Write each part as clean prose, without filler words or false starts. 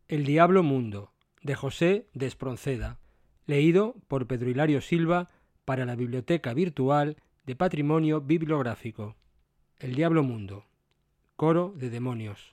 El Diablo Mundo, de José de Espronceda, leído por Pedro Hilario Silva para la Biblioteca Virtual de Patrimonio Bibliográfico. El Diablo Mundo, coro de demonios.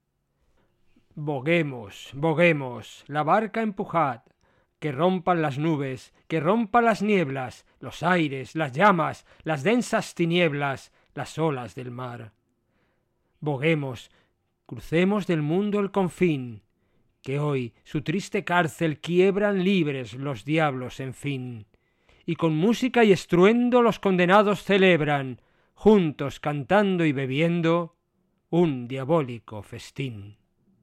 Boguemos, boguemos, la barca empujad, que rompan las nubes, que rompan las nieblas, los aires, las llamas, las densas tinieblas, las olas del mar. Boguemos, crucemos del mundo el confín, que hoy su triste cárcel quiebran libres los diablos en fin, y con música y estruendo los condenados celebran, juntos cantando y bebiendo, un diabólico festín.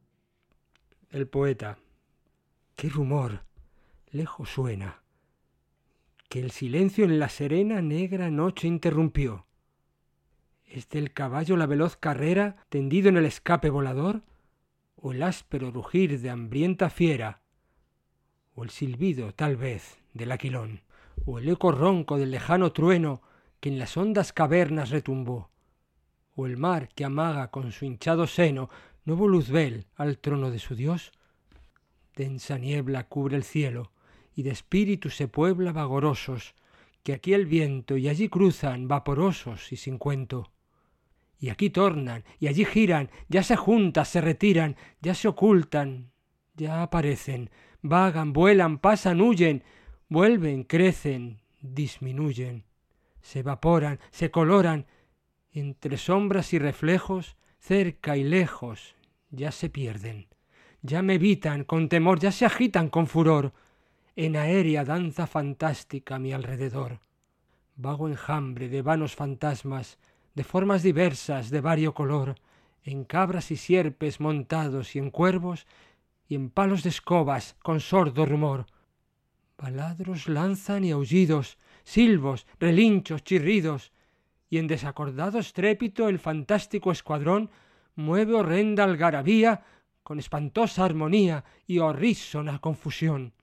El poeta. ¡Qué rumor! Lejos suena, que el silencio en la serena negra noche interrumpió. ¿Es del caballo la veloz carrera tendido en el escape volador? ¿O el áspero rugir de hambrienta fiera? ¿O el silbido, tal vez, del aquilón? ¿O el eco ronco del lejano trueno que en las hondas cavernas retumbó? ¿O el mar que amaga con su hinchado seno nuevo luzbel al trono de su Dios? Densa niebla cubre el cielo, y de espíritus se puebla vagorosos, que aquí el viento y allí cruzan vaporosos y sin cuento. Y aquí tornan, y allí giran, ya se juntan, se retiran, ya se ocultan, ya aparecen, vagan, vuelan, pasan, huyen, vuelven, crecen, disminuyen, se evaporan, se coloran, entre sombras y reflejos, cerca y lejos, ya se pierden, ya me evitan con temor, ya se agitan con furor, en aérea danza fantástica a mi alrededor. Vago enjambre de vanos fantasmas, de formas diversas, de vario color, en cabras y sierpes montados y en cuervos, y en palos de escobas con sordo rumor. Baladros lanzan y aullidos, silbos, relinchos, chirridos, y en desacordado estrépito el fantástico escuadrón mueve horrenda algarabía con espantosa armonía y horrísona confusión.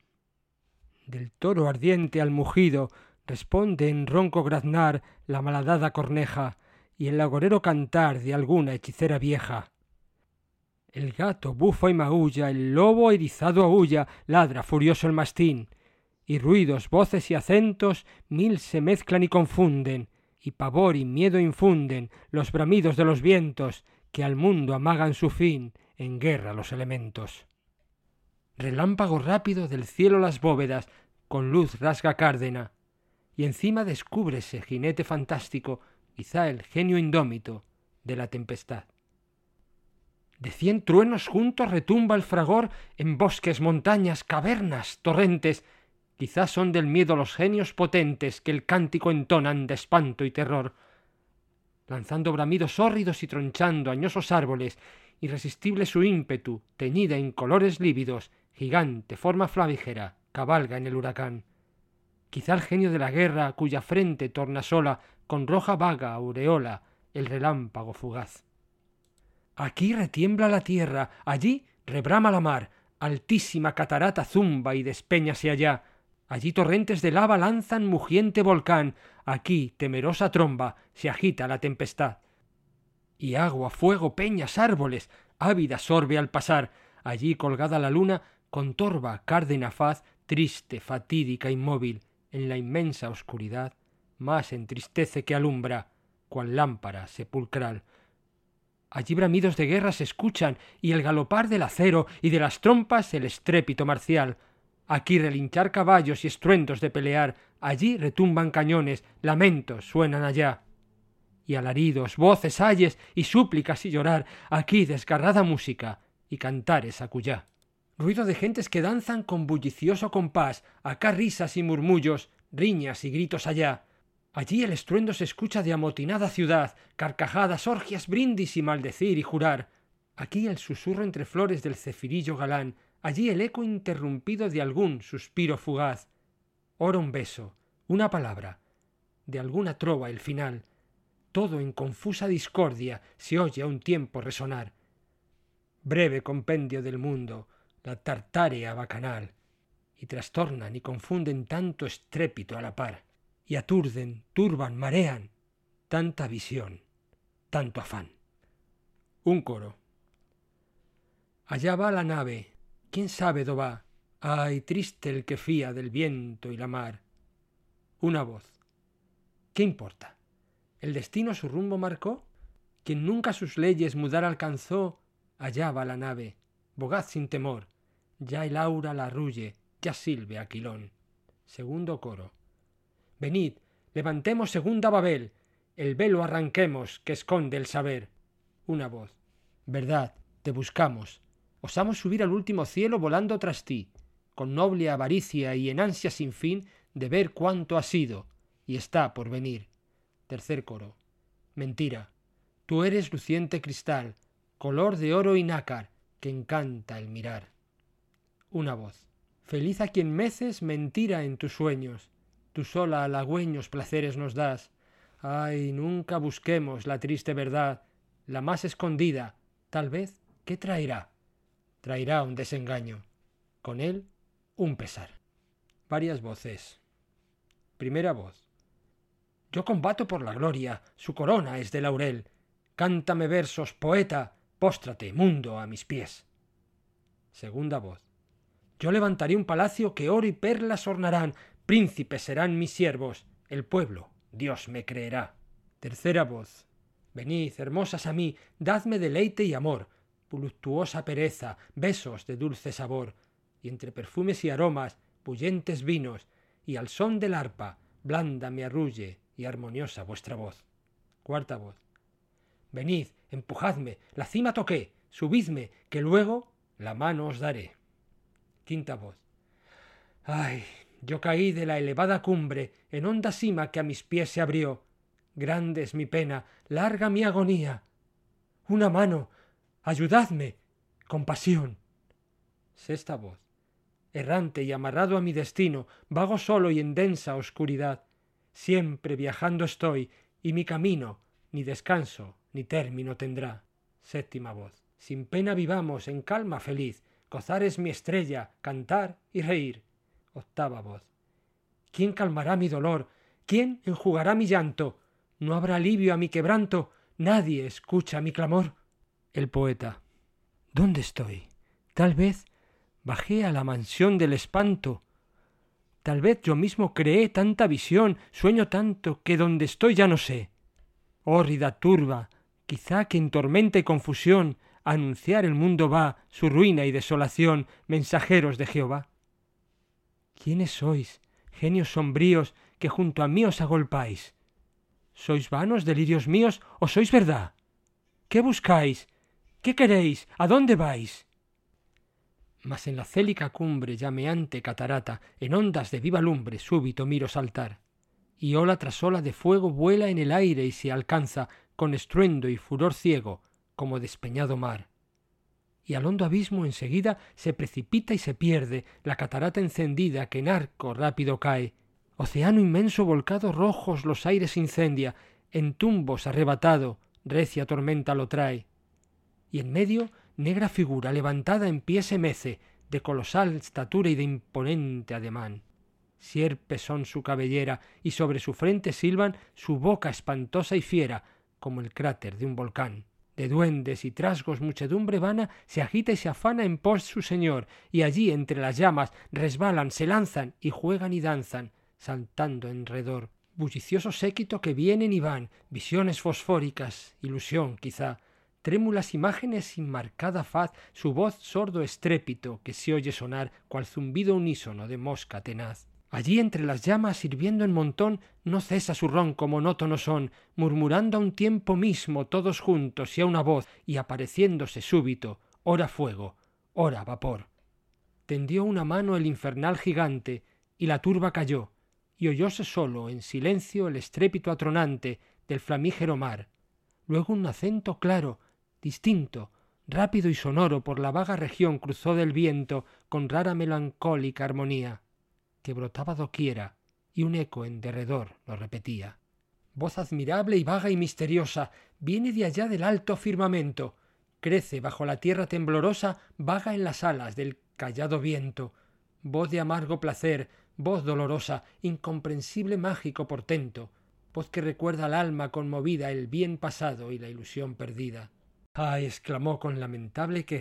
Del toro ardiente al mugido responde en ronco graznar la malhadada corneja y el agorero cantar de alguna hechicera vieja. El gato bufa y maulla, el lobo erizado aúlla, ladra furioso el mastín, y ruidos, voces y acentos mil se mezclan y confunden, y pavor y miedo infunden los bramidos de los vientos que al mundo amagan su fin en guerra los elementos. Relámpago rápido del cielo las bóvedas con luz rasga cárdena, y encima descúbrese jinete fantástico, quizá el genio indómito de la tempestad. De 100 truenos juntos retumba el fragor en bosques, montañas, cavernas, torrentes, quizá son del miedo los genios potentes que el cántico entonan de espanto y terror, lanzando bramidos hórridos y tronchando añosos árboles, irresistible su ímpetu, teñida en colores lívidos, gigante forma flamígera, cabalga en el huracán. Quizá el genio de la guerra, cuya frente tornasola con roja vaga aureola el relámpago fugaz. Aquí retiembla la tierra, allí rebrama la mar, altísima catarata zumba y despéñase allá, allí torrentes de lava lanzan mugiente volcán, aquí temerosa tromba se agita la tempestad. Y agua, fuego, peñas, árboles, ávida sorbe al pasar, allí colgada la luna con torva cárdena faz, triste, fatídica, inmóvil, en la inmensa oscuridad, más entristece que alumbra, cual lámpara sepulcral. Allí bramidos de guerra se escuchan, y el galopar del acero y de las trompas el estrépito marcial. Aquí relinchar caballos y estruendos de pelear, allí retumban cañones, lamentos suenan allá. Y alaridos, voces, ayes y súplicas y llorar, aquí desgarrada música y cantares acullá. Ruido de gentes que danzan con bullicioso compás, acá risas y murmullos, riñas y gritos allá. Allí el estruendo se escucha de amotinada ciudad, carcajadas, orgias, brindis y maldecir y jurar. Aquí el susurro entre flores del cefirillo galán, allí el eco interrumpido de algún suspiro fugaz. Ora un beso, una palabra, de alguna trova el final. Todo en confusa discordia se oye a un tiempo resonar. Breve compendio del mundo, la tartárea bacanal, y trastornan y confunden tanto estrépito a la par, y aturden, turban, marean, tanta visión, tanto afán. Un coro. Allá va la nave, ¿Quién sabe dó va? Ay, triste el que fía del viento y la mar. Una voz. ¿Qué importa? ¿El destino su rumbo marcó? Quien nunca sus leyes mudar alcanzó, allá va la nave, bogad sin temor. Ya el aura la arrulle, ya silbe Aquilón. Segundo coro. Venid, levantemos segunda Babel, el velo arranquemos que esconde el saber. Una voz. Verdad, te buscamos. Osamos subir al último cielo volando tras ti, con noble avaricia y en ansia sin fin de ver cuánto ha sido y está por venir. Tercer coro. Mentira. Tú eres luciente cristal, color de oro y nácar, que encanta el mirar. Una voz. Feliz a quien meces mentira en tus sueños. Tú sola halagüeños placeres nos das. Ay, nunca busquemos la triste verdad, la más escondida. Tal vez, ¿qué traerá? Traerá un desengaño. Con él, un pesar. Varias voces. Primera voz. Yo combato por la gloria, su corona es de laurel. Cántame versos, poeta, póstrate, mundo, a mis pies. Segunda voz. Yo levantaré un palacio que oro y perlas ornarán, príncipes serán mis siervos, el pueblo, Dios me creerá. Tercera voz. Venid, hermosas a mí, dadme deleite y amor, voluptuosa pereza, besos de dulce sabor, y entre perfumes y aromas, bullentes vinos, y al son del arpa, blanda me arrulle y armoniosa vuestra voz. Cuarta voz. Venid, empujadme, la cima toqué, subidme, que luego la mano os daré. Quinta voz. Ay, yo caí de la elevada cumbre, en honda cima que a mis pies se abrió. Grande es mi pena, larga mi agonía. Una mano, ayudadme, compasión. Sexta voz. Errante y amarrado a mi destino, vago solo y en densa oscuridad. Siempre viajando estoy, y mi camino ni descanso ni término tendrá. Séptima voz. Sin pena vivamos en calma feliz, gozar es mi estrella, cantar y reír. Octava voz. ¿Quién calmará mi dolor? ¿Quién enjugará mi llanto? ¿No habrá alivio a mi quebranto? ¿Nadie escucha mi clamor? El poeta. ¿Dónde estoy? Tal vez bajé a la mansión del espanto. Tal vez yo mismo creé tanta visión, sueño tanto, que donde estoy ya no sé. Hórrida turba, quizá que en tormenta y confusión anunciar el mundo va su ruina y desolación, mensajeros de Jehová. ¿Quiénes sois, genios sombríos, que junto a mí os agolpáis? ¿Sois vanos delirios míos o sois verdad? ¿Qué buscáis? ¿Qué queréis? ¿A dónde vais? Mas en la célica cumbre llameante catarata, en ondas de viva lumbre súbito miro saltar, y ola tras ola de fuego vuela en el aire y se alcanza, con estruendo y furor ciego, como despeñado mar. Y al hondo abismo enseguida se precipita y se pierde la catarata encendida que en arco rápido cae. Océano inmenso volcado rojos los aires incendia, en tumbos arrebatado, recia tormenta lo trae. Y en medio negra figura levantada en pie se mece, de colosal estatura y de imponente ademán. Sierpes son su cabellera, y sobre su frente silban su boca espantosa y fiera, como el cráter de un volcán. De duendes y trasgos muchedumbre vana se agita y se afana en pos su señor, y allí entre las llamas resbalan, se lanzan y juegan y danzan, saltando en redor. Bullicioso séquito que vienen y van, visiones fosfóricas, ilusión quizá, trémulas imágenes sin marcada faz, su voz sordo estrépito que se oye sonar cual zumbido unísono de mosca tenaz. Allí entre las llamas sirviendo en montón no cesa su ronco monótono son, murmurando a un tiempo mismo todos juntos y a una voz, y apareciéndose súbito, ora fuego, ora vapor. Tendió una mano el infernal gigante, y la turba cayó, y oyóse solo en silencio el estrépito atronante del flamígero mar. Luego un acento claro, distinto, rápido y sonoro por la vaga región cruzó del viento con rara melancólica armonía, que brotaba doquiera, y un eco en derredor lo repetía. Voz admirable y vaga y misteriosa, viene de allá del alto firmamento, crece bajo la tierra temblorosa, vaga en las alas del callado viento. Voz de amargo placer, voz dolorosa, incomprensible mágico portento, voz que recuerda al alma conmovida el bien pasado y la ilusión perdida. ¡Ay! Exclamó con lamentable queja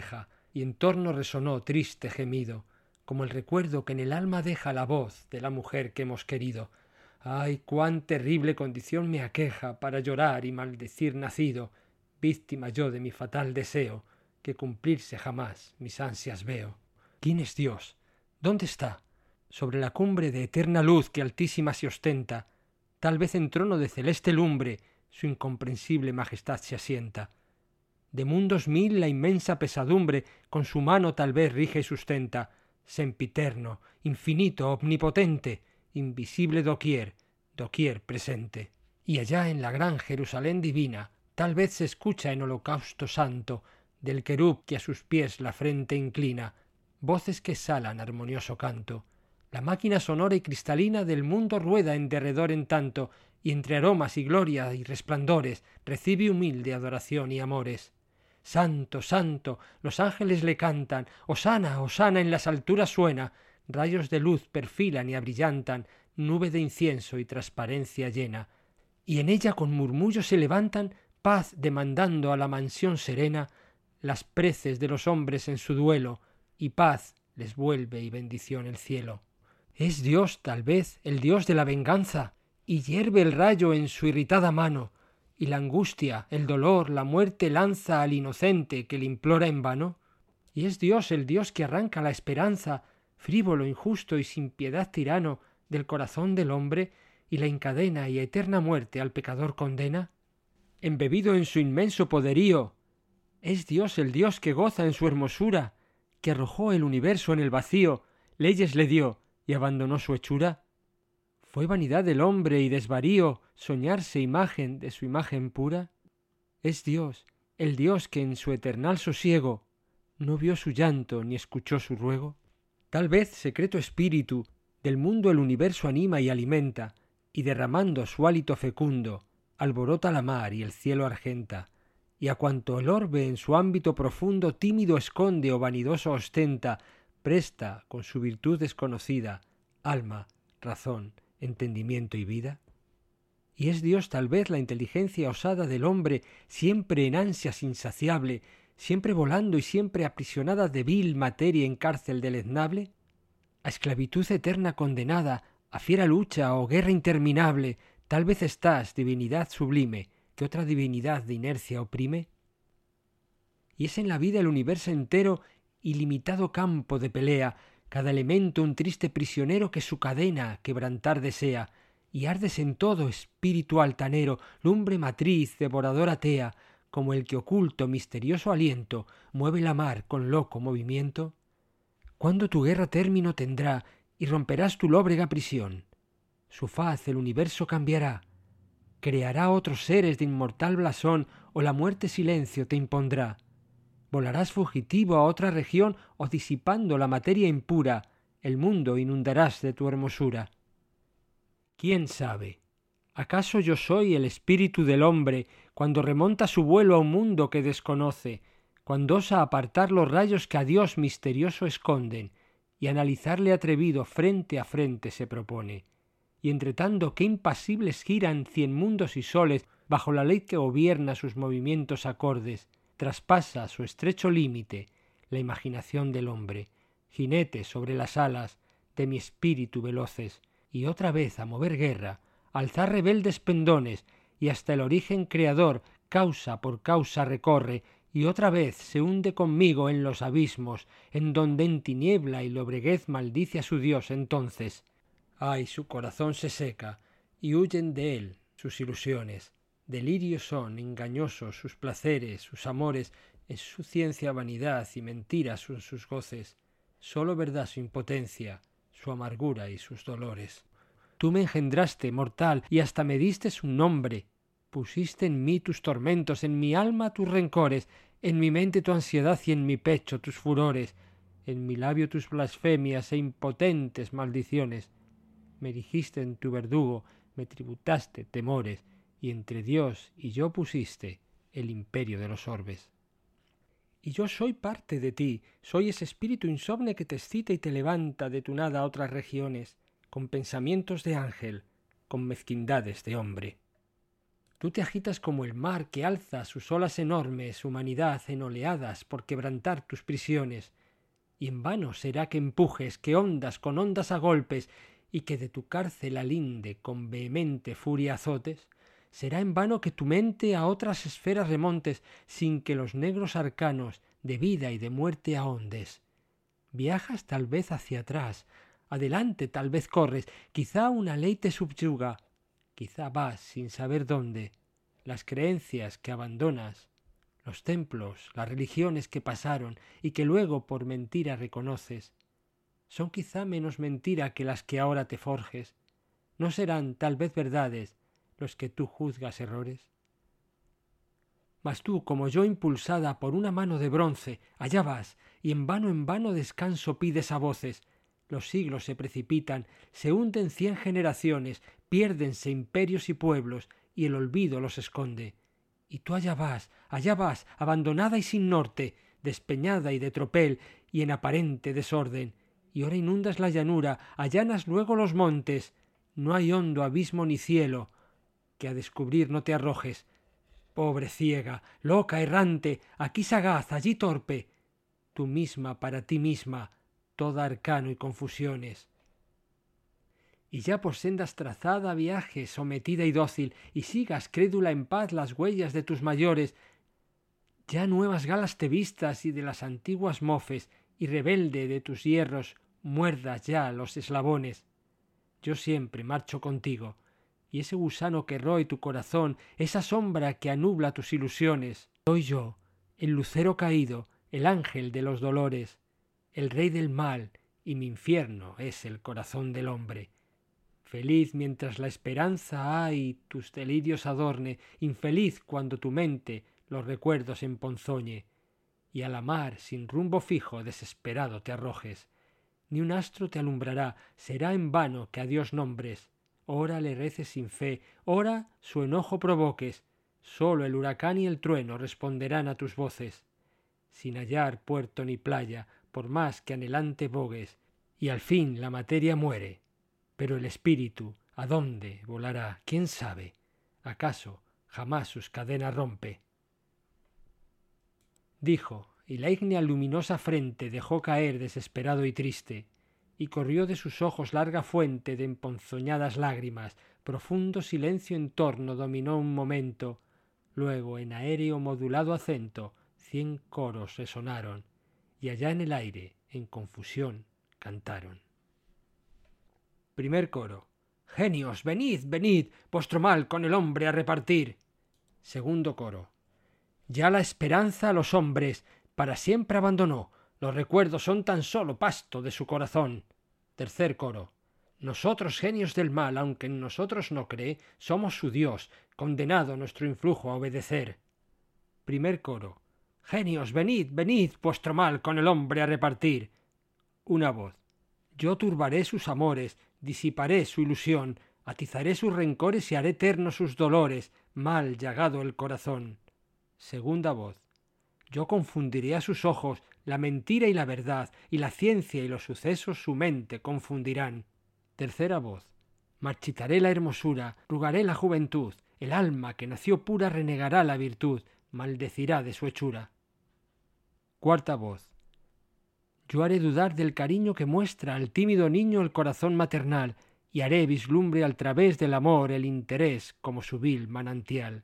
y en torno resonó triste gemido, como el recuerdo que en el alma deja la voz de la mujer que hemos querido. ¡Ay, cuán terrible condición me aqueja para llorar y maldecir nacido, víctima yo de mi fatal deseo, que cumplirse jamás mis ansias veo! ¿Quién es Dios? ¿Dónde está? Sobre la cumbre de eterna luz que altísima se ostenta, tal vez en trono de celeste lumbre, su incomprensible majestad se asienta. De mundos mil la inmensa pesadumbre con su mano tal vez rige y sustenta, sempiterno, infinito, omnipotente, invisible doquier, doquier presente. Y allá en la gran Jerusalén divina, tal vez se escucha en holocausto santo, del querub que a sus pies la frente inclina, voces que exhalan armonioso canto. La máquina sonora y cristalina del mundo rueda en derredor en tanto, y entre aromas y gloria y resplandores recibe humilde adoración y amores. Santo, santo, los ángeles le cantan, hosana, hosana en las alturas suena, rayos de luz perfilan y abrillantan, nube de incienso y transparencia llena, y en ella con murmullo se levantan, paz demandando a la mansión serena, las preces de los hombres en su duelo, y paz les vuelve y bendición el cielo. ¿Es Dios, tal vez, el Dios de la venganza? Y hierve el rayo en su irritada mano, y la angustia, el dolor, la muerte lanza al inocente que le implora en vano. ¿Y es Dios el Dios que arranca la esperanza, frívolo, injusto y sin piedad tirano, del corazón del hombre, y la encadena y a eterna muerte al pecador condena? Embebido en su inmenso poderío, ¿es Dios el Dios que goza en su hermosura, que arrojó el universo en el vacío, leyes le dio y abandonó su hechura? ¿Fue vanidad del hombre y desvarío soñarse imagen de su imagen pura? ¿Es Dios, el Dios que en su eternal sosiego no vio su llanto ni escuchó su ruego? Tal vez secreto espíritu del mundo el universo anima y alimenta, y derramando su hálito fecundo, alborota la mar y el cielo argenta, y a cuanto el orbe en su ámbito profundo tímido esconde o vanidoso ostenta, presta con su virtud desconocida, alma, razón, entendimiento y vida. ¿Y es Dios tal vez la inteligencia osada del hombre, siempre en ansias insaciable, siempre volando y siempre aprisionada de vil materia en cárcel deleznable? A esclavitud eterna condenada, a fiera lucha o guerra interminable, tal vez estás, divinidad sublime, que otra divinidad de inercia oprime. Y es en la vida el universo entero ilimitado campo de pelea, cada elemento un triste prisionero que su cadena quebrantar desea, y ardes en todo, espíritu altanero, lumbre matriz, devoradora tea, como el que oculto misterioso aliento mueve la mar con loco movimiento. ¿Cuándo tu guerra término tendrá y romperás tu lóbrega prisión? Su faz el universo cambiará, creará otros seres de inmortal blasón, o la muerte silencio te impondrá. Volarás fugitivo a otra región, o disipando la materia impura, el mundo inundarás de tu hermosura. ¿Quién sabe? ¿Acaso yo soy el espíritu del hombre, cuando remonta su vuelo a un mundo que desconoce, cuando osa apartar los rayos que a Dios misterioso esconden, y analizarle atrevido frente a frente se propone? Y entretanto qué impasibles giran cien mundos y soles bajo la ley que gobierna sus movimientos acordes, traspasa su estrecho límite la imaginación del hombre, jinete sobre las alas de mi espíritu veloces, y otra vez a mover guerra, alzar rebeldes pendones, y hasta el origen creador causa por causa recorre, y otra vez se hunde conmigo en los abismos, en donde en tiniebla y lobreguez maldice a su Dios entonces. Ay, su corazón se seca, y huyen de él sus ilusiones. Delirios son, engañosos sus placeres, sus amores, es su ciencia vanidad y mentiras son sus goces. Sólo verdad su impotencia, su amargura y sus dolores. Tú me engendraste, mortal, y hasta me diste un nombre. Pusiste en mí tus tormentos, en mi alma tus rencores, en mi mente tu ansiedad y en mi pecho tus furores, en mi labio tus blasfemias e impotentes maldiciones. Me dijiste en tu verdugo, me tributaste temores, y entre Dios y yo pusiste el imperio de los orbes. Y yo soy parte de ti, soy ese espíritu insomne que te excita y te levanta de tu nada a otras regiones, con pensamientos de ángel, con mezquindades de hombre. Tú te agitas como el mar que alza sus olas enormes, humanidad, en oleadas por quebrantar tus prisiones. Y en vano será que empujes, que ondas con ondas a golpes, y que de tu cárcel alinde con vehemente furia azotes. Será en vano que tu mente a otras esferas remontes, sin que los negros arcanos de vida y de muerte ahondes. Viajas tal vez hacia atrás, adelante tal vez corres, quizá una ley te subyuga, quizá vas sin saber dónde. Las creencias que abandonas, los templos, las religiones que pasaron y que luego por mentira reconoces, son quizá menos mentira que las que ahora te forjes. ¿No serán tal vez verdades los que tú juzgas errores? Mas tú, como yo impulsada por una mano de bronce, allá vas, y en vano descanso pides a voces. Los siglos se precipitan, se hunden 100 generaciones, piérdense imperios y pueblos, y el olvido los esconde. Y tú allá vas, abandonada y sin norte, despeñada y de tropel, y en aparente desorden. Y ahora inundas la llanura, allanas luego los montes. No hay hondo abismo ni cielo, que a descubrir no te arrojes. Pobre ciega, loca, errante, aquí sagaz, allí torpe, tú misma para ti misma, toda arcano y confusiones. Y ya por sendas trazada viajes, sometida y dócil, y sigas crédula en paz las huellas de tus mayores, ya nuevas galas te vistas y de las antiguas mofes, y rebelde de tus hierros muerdas ya los eslabones. Yo siempre marcho contigo, y ese gusano que roe tu corazón, esa sombra que anubla tus ilusiones, soy yo, el lucero caído, el ángel de los dolores, el rey del mal, y mi infierno es el corazón del hombre. Feliz mientras la esperanza hay tus delirios adorne, infeliz cuando tu mente los recuerdos emponzoñe, y a la mar sin rumbo fijo desesperado te arrojes. Ni un astro te alumbrará, será en vano que a Dios nombres. Ora le reces sin fe, ora su enojo provoques, sólo el huracán y el trueno responderán a tus voces. Sin hallar puerto ni playa, por más que anhelante bogues, y al fin la materia muere. Pero el espíritu, ¿a dónde volará? ¿Quién sabe? ¿Acaso jamás sus cadenas rompe? Dijo, y la ígnea luminosa frente dejó caer desesperado y triste, y corrió de sus ojos larga fuente de emponzoñadas lágrimas, profundo silencio en torno dominó un momento, luego en aéreo modulado acento 100 coros resonaron, y allá en el aire, en confusión, cantaron. Primer coro. Genios, venid, venid, vuestro mal con el hombre a repartir. Segundo coro. Ya la esperanza a los hombres para siempre abandonó, los recuerdos son tan solo pasto de su corazón. Tercer coro. Nosotros, genios del mal, aunque en nosotros no cree, somos su Dios, condenado nuestro influjo a obedecer. Primer coro. Genios, venid, venid, vuestro mal con el hombre a repartir. Una voz. Yo turbaré sus amores, disiparé su ilusión, atizaré sus rencores y haré eternos sus dolores, mal llagado el corazón. Segunda voz. Yo confundiré a sus ojos la mentira y la verdad, y la ciencia y los sucesos su mente confundirán. Tercera voz. Marchitaré la hermosura, rugaré la juventud, el alma que nació pura renegará la virtud, maldecirá de su hechura. Cuarta voz. Yo haré dudar del cariño que muestra al tímido niño el corazón maternal, y haré vislumbre al través del amor el interés como su vil manantial.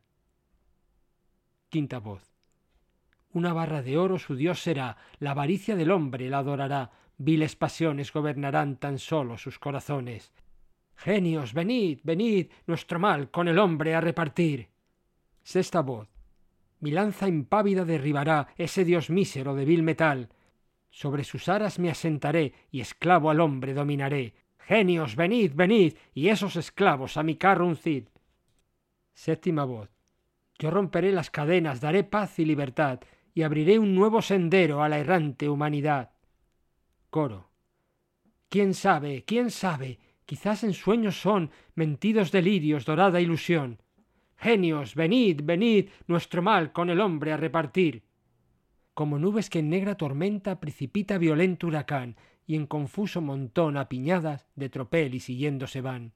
Quinta voz. Una barra de oro su Dios será, la avaricia del hombre la adorará, viles pasiones gobernarán tan solo sus corazones. Genios, venid, venid, nuestro mal con el hombre a repartir. Sexta voz. Mi lanza impávida derribará ese Dios mísero de vil metal. Sobre sus aras me asentaré y esclavo al hombre dominaré. Genios, venid, venid, y esos esclavos a mi carro uncid. Séptima voz. Yo romperé las cadenas, daré paz y libertad, y abriré un nuevo sendero a la errante humanidad. Coro. ¿Quién sabe? ¿Quién sabe? Quizás en sueños son, mentidos delirios, dorada ilusión. Genios, venid, venid, nuestro mal con el hombre a repartir. Como nubes que en negra tormenta precipita violento huracán, y en confuso montón apiñadas de tropel y siguiendo se van.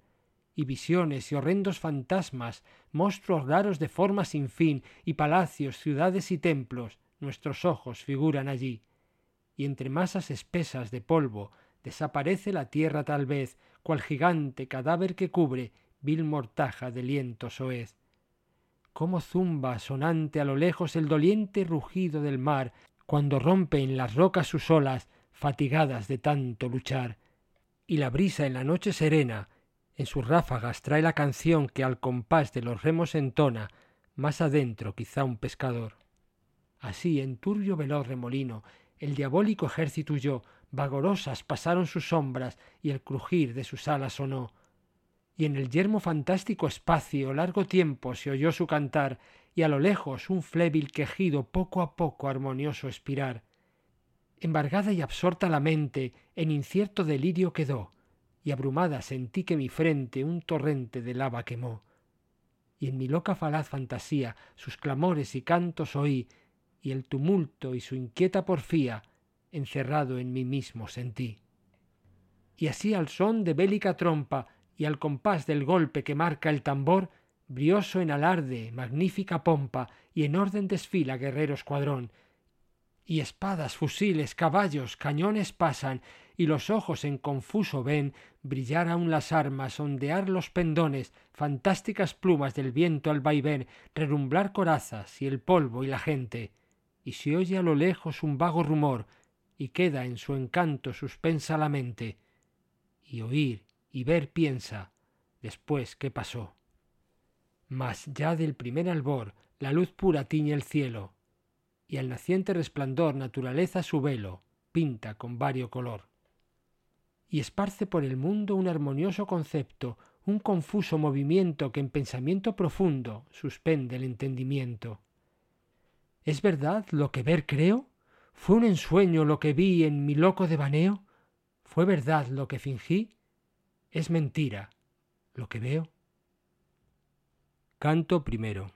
y visiones y horrendos fantasmas, monstruos raros de forma sin fin, y palacios, ciudades y templos, nuestros ojos figuran allí. Y entre masas espesas de polvo desaparece la tierra tal vez, cual gigante cadáver que cubre vil mortaja de liento soez. Cómo zumba sonante a lo lejos el doliente rugido del mar, cuando rompe en las rocas sus olas, fatigadas de tanto luchar. Y la brisa en la noche serena, en sus ráfagas trae la canción que al compás de los remos entona, más adentro quizá un pescador. Así, en turbio veloz remolino, el diabólico ejército huyó, vagorosas pasaron sus sombras, y el crujir de sus alas sonó. Y en el yermo fantástico espacio largo tiempo se oyó su cantar, y a lo lejos un flébil quejido poco a poco armonioso expirar. Embargada y absorta la mente en incierto delirio quedó, y abrumada sentí que mi frente un torrente de lava quemó. Y en mi loca falaz fantasía sus clamores y cantos oí, y el tumulto y su inquieta porfía encerrado en mí mismo sentí. Y así al son de bélica trompa y al compás del golpe que marca el tambor, brioso en alarde, magnífica pompa, y en orden desfila guerrero escuadrón, y espadas, fusiles, caballos, cañones pasan, y los ojos en confuso ven brillar aún las armas, ondear los pendones, fantásticas plumas del viento al vaivén, rerumblar corazas y el polvo y la gente, y se oye a lo lejos un vago rumor, y queda en su encanto suspensa la mente, y oír y ver piensa después qué pasó. Mas ya del primer albor la luz pura tiñe el cielo, y al naciente resplandor naturaleza su velo pinta con vario color. Y esparce por el mundo un armonioso concepto, un confuso movimiento que en pensamiento profundo suspende el entendimiento. ¿Es verdad lo que ver creo? ¿Fue un ensueño lo que vi en mi loco devaneo? ¿Fue verdad lo que fingí? ¿Es mentira lo que veo? Canto primero.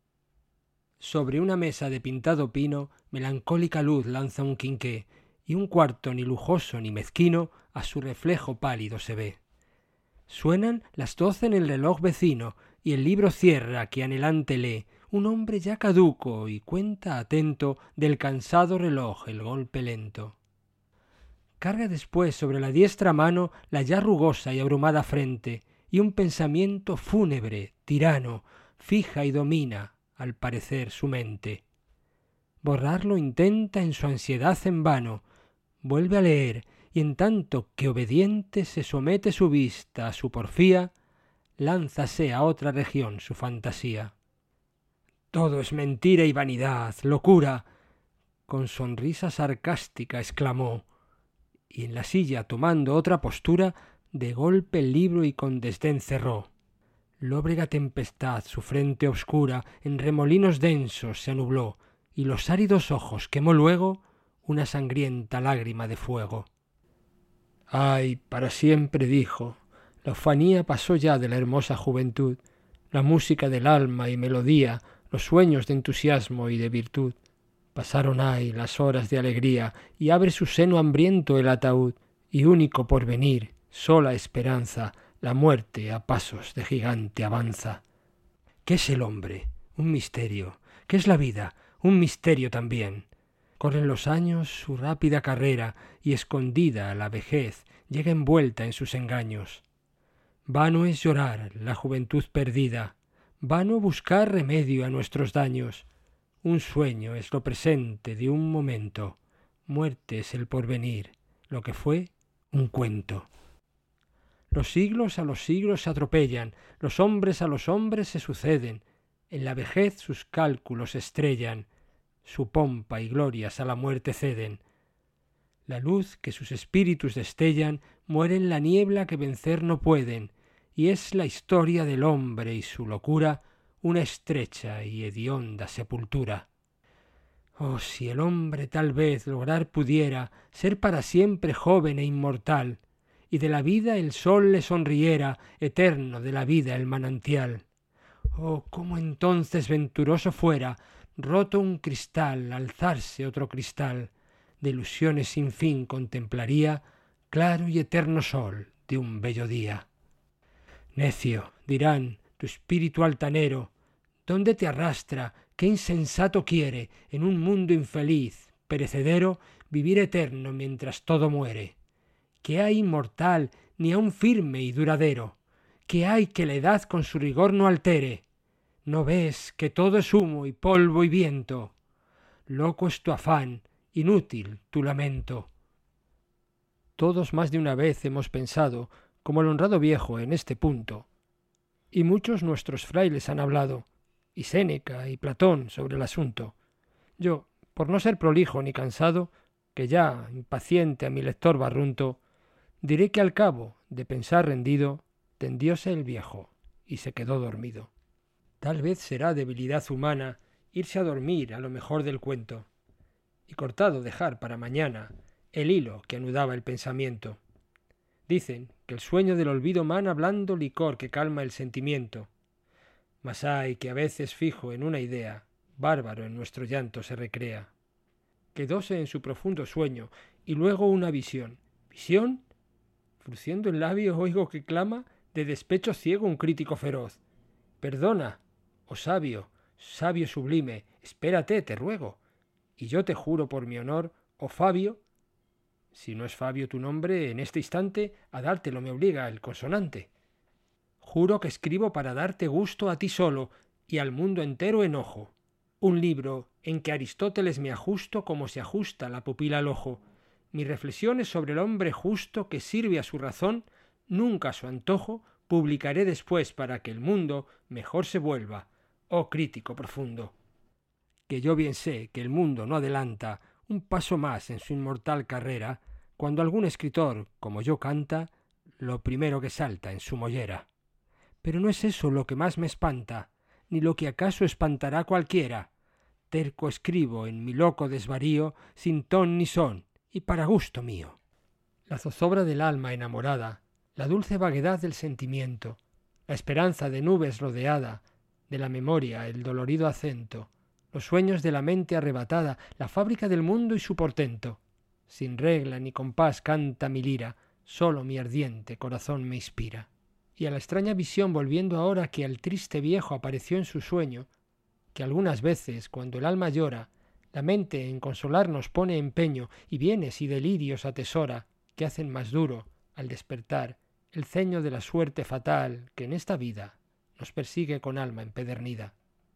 Sobre una mesa de pintado pino, melancólica luz lanza un quinqué, y un cuarto ni lujoso ni mezquino a su reflejo pálido se ve. Suenan las 12 en el reloj vecino, y el libro cierra que anhelante lee un hombre ya caduco y cuenta atento del cansado reloj el golpe lento. Carga después sobre la diestra mano la ya rugosa y abrumada frente, y un pensamiento fúnebre, tirano, fija y domina, al parecer, su mente. Borrarlo intenta en su ansiedad en vano, vuelve a leer, y en tanto que obediente se somete su vista a su porfía, lánzase a otra región su fantasía. Todo es mentira y vanidad, locura, con sonrisa sarcástica exclamó, y en la silla tomando otra postura, de golpe el libro y con desdén cerró. Lóbrega tempestad su frente obscura en remolinos densos se anubló, y los áridos ojos quemó luego una sangrienta lágrima de fuego. Ay, para siempre dijo, la ufanía pasó ya de la hermosa juventud, la música del alma y melodía, los sueños de entusiasmo y de virtud. Pasaron ay las horas de alegría, y abre su seno hambriento el ataúd, y único porvenir, sola esperanza, la muerte a pasos de gigante avanza. ¿Qué es el hombre? Un misterio. ¿Qué es la vida? Un misterio también. Corren los años su rápida carrera, y escondida la vejez llega envuelta en sus engaños. Vano es llorar la juventud perdida, vano buscar remedio a nuestros daños. Un sueño es lo presente de un momento, muerte es el porvenir, lo que fue un cuento. Los siglos a los siglos se atropellan, los hombres a los hombres se suceden, en la vejez sus cálculos estrellan, su pompa y glorias a la muerte ceden. La luz que sus espíritus destellan muere en la niebla que vencer no pueden, y es la historia del hombre y su locura una estrecha y hedionda sepultura. Oh, si el hombre tal vez lograr pudiera ser para siempre joven e inmortal, y de la vida el sol le sonriera, eterno de la vida el manantial. Oh, cómo entonces venturoso fuera, roto un cristal, alzarse otro cristal, de ilusiones sin fin contemplaría, claro y eterno sol de un bello día. Necio, dirán, tu espíritu altanero, ¿dónde te arrastra? ¿Qué insensato quiere, en un mundo infeliz, perecedero, vivir eterno mientras todo muere? ¿Qué hay inmortal, ni aun firme y duradero? ¿Qué hay que la edad con su rigor no altere? ¿No ves que todo es humo y polvo y viento? Loco es tu afán, inútil tu lamento. Todos más de una vez hemos pensado, como el honrado viejo, en este punto, y muchos nuestros frailes han hablado, y Séneca y Platón sobre el asunto. Yo, por no ser prolijo ni cansado, que ya, impaciente a mi lector barrunto, diré que al cabo de pensar rendido, tendióse el viejo y se quedó dormido. Tal vez será debilidad humana irse a dormir a lo mejor del cuento, y cortado dejar para mañana el hilo que anudaba el pensamiento. Dicen que el sueño del olvido mana blando licor que calma el sentimiento, mas hay que a veces fijo en una idea, bárbaro en nuestro llanto se recrea. Quedóse en su profundo sueño, y luego una visión. ¿Visión? Frunciendo el labio oigo que clama de despecho ciego un crítico feroz. Perdona, oh sabio, sabio sublime, espérate, te ruego. Y yo te juro por mi honor, oh Fabio, si no es Fabio tu nombre, en este instante a dártelo me obliga el consonante. Juro que escribo para darte gusto a ti solo y al mundo entero enojo. Un libro en que Aristóteles me ajusto como se ajusta la pupila al ojo. Mis reflexiones sobre el hombre justo que sirve a su razón, nunca a su antojo, publicaré después para que el mundo mejor se vuelva, oh crítico profundo. Que yo bien sé que el mundo no adelanta un paso más en su inmortal carrera, cuando algún escritor, como yo, canta lo primero que salta en su mollera. Pero no es eso lo que más me espanta, ni lo que acaso espantará cualquiera. Terco escribo en mi loco desvarío, sin ton ni son, y para gusto mío. La zozobra del alma enamorada, la dulce vaguedad del sentimiento, la esperanza de nubes rodeada, de la memoria el dolorido acento, los sueños de la mente arrebatada, la fábrica del mundo y su portento. Sin regla ni compás canta mi lira, solo mi ardiente corazón me inspira. Y a la extraña visión volviendo ahora que al triste viejo apareció en su sueño, que algunas veces, cuando el alma llora, la mente en consolarnos pone empeño y bienes y delirios atesora, que hacen más duro, al despertar, el ceño de la suerte fatal que en esta vida nos persigue con alma empedernida.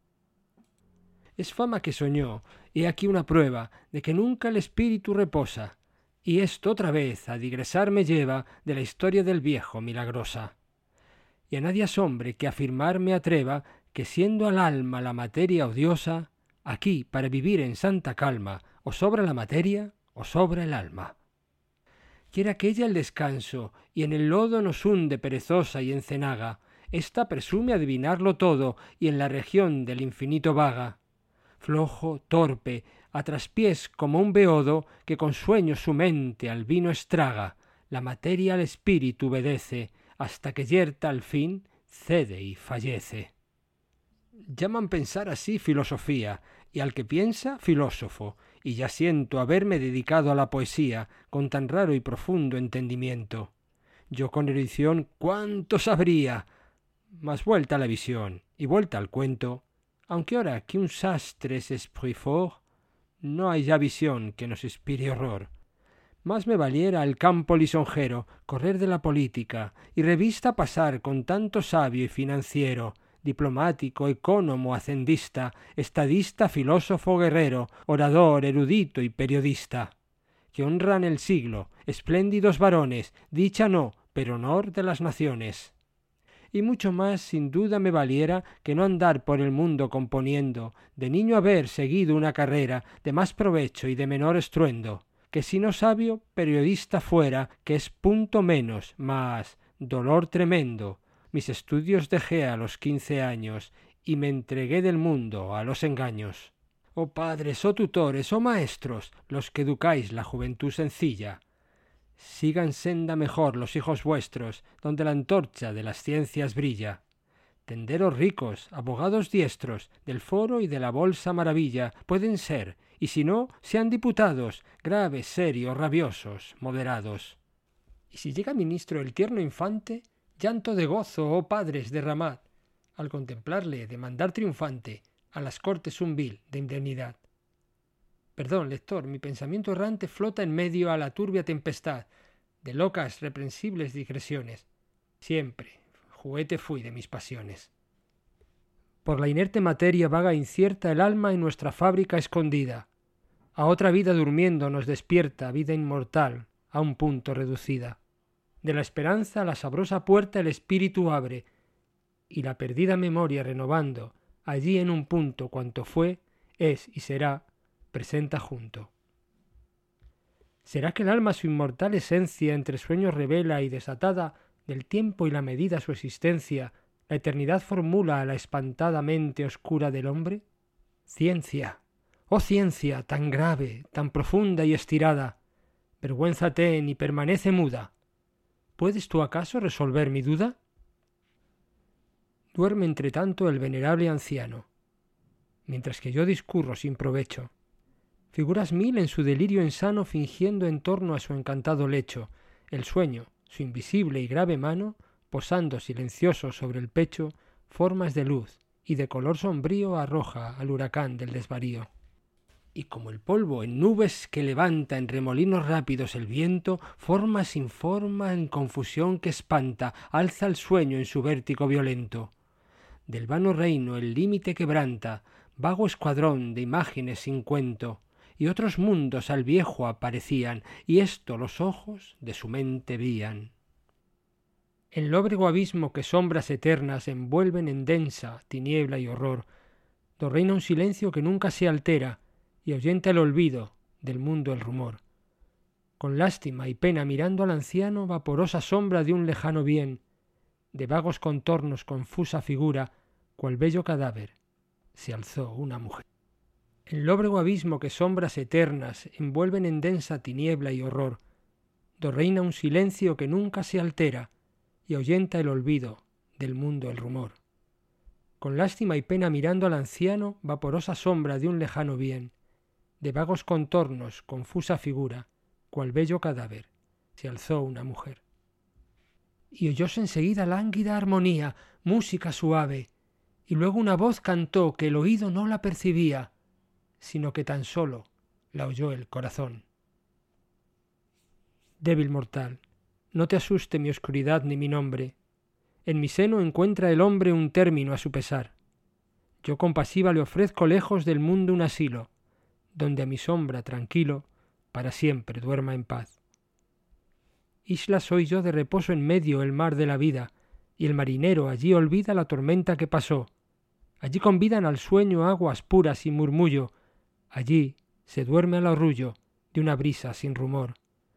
Es fama que soñó, he aquí una prueba de que nunca el espíritu reposa, y esto otra vez a digresar me lleva de la historia del viejo milagrosa. Y a nadie asombre que afirmar me atreva que siendo al alma la materia odiosa, aquí para vivir en santa calma o sobra la materia o sobra el alma. Quiere aquella el descanso y en el lodo nos hunde perezosa y encenaga, ésta presume adivinarlo todo y en la región del infinito vaga. Flojo, torpe, a traspiés como un beodo que con sueños su mente al vino estraga, la materia al espíritu obedece, hasta que yerta al fin cede y fallece. Llaman pensar así filosofía, y al que piensa filósofo, y ya siento haberme dedicado a la poesía con tan raro y profundo entendimiento. Yo con erudición cuánto sabría, mas vuelta a la visión y vuelta al cuento, aunque ahora que un sastre es esprit fort, no hay ya visión que nos inspire horror. Más me valiera al campo lisonjero, correr de la política, y revista pasar con tanto sabio y financiero, diplomático, ecónomo, hacendista, estadista, filósofo, guerrero, orador, erudito y periodista, que honran el siglo, espléndidos varones, dicha no, pero honor de las naciones. Y mucho más sin duda me valiera que no andar por el mundo componiendo, de niño haber seguido una carrera de más provecho y de menor estruendo, que si no sabio, periodista fuera, que es punto menos, mas dolor tremendo. Mis estudios dejé a los 15 años, y me entregué del mundo a los engaños. Oh padres, oh tutores, oh maestros, los que educáis la juventud sencilla, sigan senda mejor los hijos vuestros, donde la antorcha de las ciencias brilla. Tenderos ricos, abogados diestros, del foro y de la bolsa maravilla, pueden ser, y si no, sean diputados, graves, serios, rabiosos, moderados. Y si llega ministro el tierno infante, Llanto de gozo, oh padres, derramad, al contemplarle, de mandar triunfante a las cortes un vil de indemnidad. Perdón, lector, mi pensamiento errante flota en medio a la turbia tempestad de locas, reprensibles digresiones. Siempre juguete fui de mis pasiones. Por la inerte materia vaga e incierta el alma en nuestra fábrica escondida. A otra vida durmiendo nos despierta, vida inmortal, a un punto reducida. De la esperanza la sabrosa puerta el espíritu abre, y la perdida memoria renovando, allí en un punto cuanto fue, es y será, presenta junto. ¿Será que el alma su inmortal esencia entre sueños revela y desatada del tiempo y la medida su existencia, la eternidad formula a la espantada mente oscura del hombre? Ciencia, oh ciencia, tan grave, tan profunda y estirada, vergüenza ten y permanece muda. ¿Puedes tú acaso resolver mi duda? Duerme entre tanto el venerable anciano, mientras que yo discurro sin provecho. Figuras mil en su delirio insano fingiendo en torno a su encantado lecho, el sueño, su invisible y grave mano, posando silencioso sobre el pecho, formas de luz y de color sombrío arroja al huracán del desvarío. Y como el polvo en nubes que levanta en remolinos rápidos el viento, forma sin forma en confusión que espanta, alza el sueño en su vértigo violento. Del vano reino el límite quebranta, vago escuadrón de imágenes sin cuento, y otros mundos al viejo aparecían, y esto los ojos de su mente vían. El lóbrego abismo que sombras eternas envuelven en densa tiniebla y horror, do reina un silencio que nunca se altera, y ahuyenta el olvido del mundo el rumor. Con lástima y pena mirando al anciano, vaporosa sombra de un lejano bien, de vagos contornos confusa figura, cual bello cadáver, se alzó una mujer. El lóbrego abismo que sombras eternas envuelven en densa tiniebla y horror, do reina un silencio que nunca se altera, y ahuyenta el olvido del mundo el rumor. Con lástima y pena mirando al anciano, vaporosa sombra de un lejano bien, de vagos contornos confusa figura, cual bello cadáver, se alzó una mujer. Y oyóse enseguida lánguida armonía, música suave, y luego una voz cantó que el oído no la percibía, sino que tan solo la oyó el corazón. Débil mortal, no te asuste mi oscuridad ni mi nombre. En mi seno encuentra el hombre un término a su pesar. Yo compasiva le ofrezco lejos del mundo un asilo, donde a mi sombra tranquilo para siempre duerma en paz. Isla soy yo de reposo en medio el mar de la vida, y el marinero allí olvida la tormenta que pasó. Allí convidan al sueño aguas puras y murmullo, allí se duerme al arrullo de una brisa sin rumor.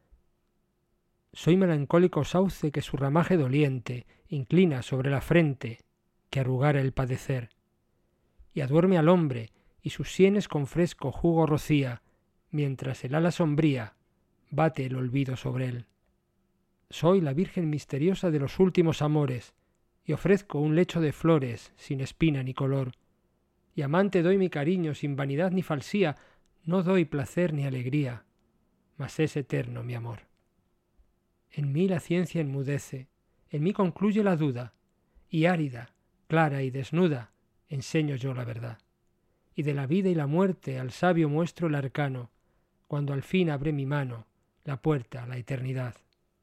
Soy melancólico sauce que su ramaje doliente inclina sobre la frente que arrugara el padecer, y aduerme al hombre y sus sienes con fresco jugo rocía, mientras el ala sombría bate el olvido sobre él. Soy la virgen misteriosa de los últimos amores, y ofrezco un lecho de flores sin espina ni color, y amante doy mi cariño sin vanidad ni falsía, no doy placer ni alegría, mas es eterno mi amor. En mí la ciencia enmudece, en mí concluye la duda, y árida, clara y desnuda, enseño yo la verdad. Y de la vida y la muerte al sabio muestro el arcano, cuando al fin abre mi mano la puerta a la eternidad.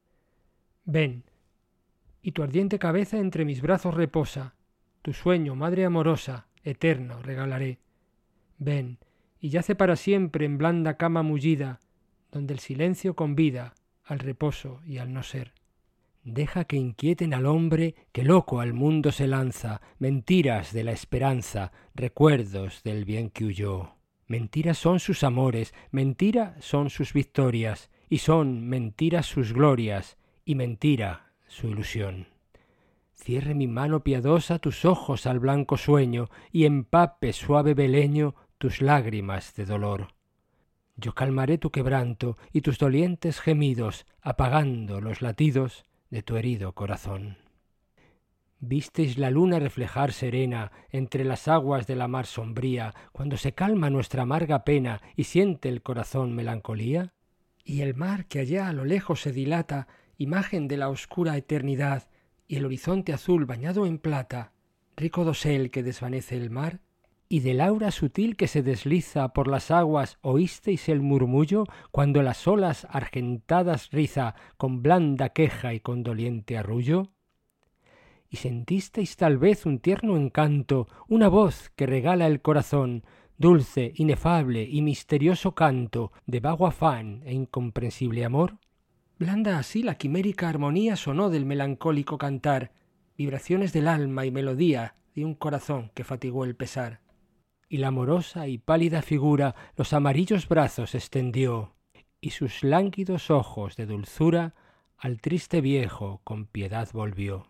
Ven, y tu ardiente cabeza entre mis brazos reposa, tu sueño, madre amorosa, eterno regalaré. Ven, y yace para siempre en blanda cama mullida, donde el silencio convida al reposo y al no ser. Deja que inquieten al hombre que loco al mundo se lanza, mentiras de la esperanza, recuerdos del bien que huyó. Mentiras son sus amores, mentira son sus victorias, y son mentiras sus glorias, y mentira su ilusión. Cierre mi mano piadosa tus ojos al blanco sueño, y empape suave beleño tus lágrimas de dolor. Yo calmaré tu quebranto y tus dolientes gemidos, apagando los latidos de tu herido corazón. ¿Visteis la luna reflejar serena entre las aguas de la mar sombría, cuando se calma nuestra amarga pena y siente el corazón melancolía? Y el mar que allá a lo lejos se dilata, imagen de la oscura eternidad, y el horizonte azul bañado en plata, rico dosel que desvanece el mar, y del aura sutil que se desliza por las aguas, oísteis el murmullo cuando las olas argentadas riza con blanda queja y con doliente arrullo. Y sentisteis tal vez un tierno encanto, una voz que regala el corazón, dulce, inefable y misterioso canto de vago afán e incomprensible amor. Blanda así la quimérica armonía sonó del melancólico cantar, vibraciones del alma y melodía de un corazón que fatigó el pesar. Y la amorosa y pálida figura los amarillos brazos extendió, y sus lánguidos ojos de dulzura al triste viejo con piedad volvió.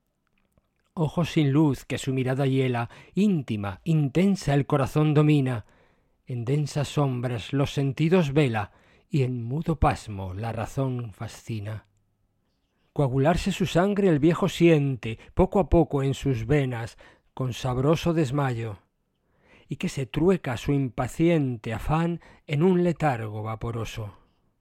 Ojos sin luz que su mirada hiela, íntima, intensa el corazón domina, en densas sombras los sentidos vela, y en mudo pasmo la razón fascina. Coagularse su sangre el viejo siente, poco a poco en sus venas, con sabroso desmayo, y que se trueca su impaciente afán en un letargo vaporoso.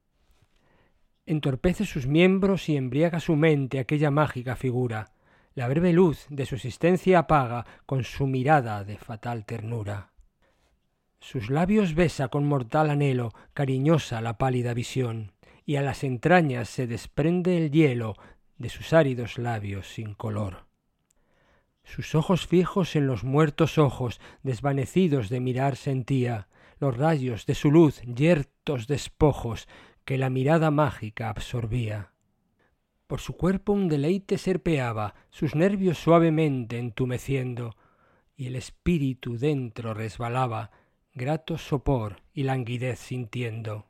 Entorpece sus miembros y embriaga su mente aquella mágica figura. La breve luz de su existencia apaga con su mirada de fatal ternura. Sus labios besa con mortal anhelo, cariñosa la pálida visión, y a las entrañas se desprende el hielo de sus áridos labios sin color. Sus ojos fijos en los muertos ojos, desvanecidos de mirar sentía, los rayos de su luz yertos despojos que la mirada mágica absorbía. Por su cuerpo un deleite serpeaba, sus nervios suavemente entumeciendo, y el espíritu dentro resbalaba, grato sopor y languidez sintiendo.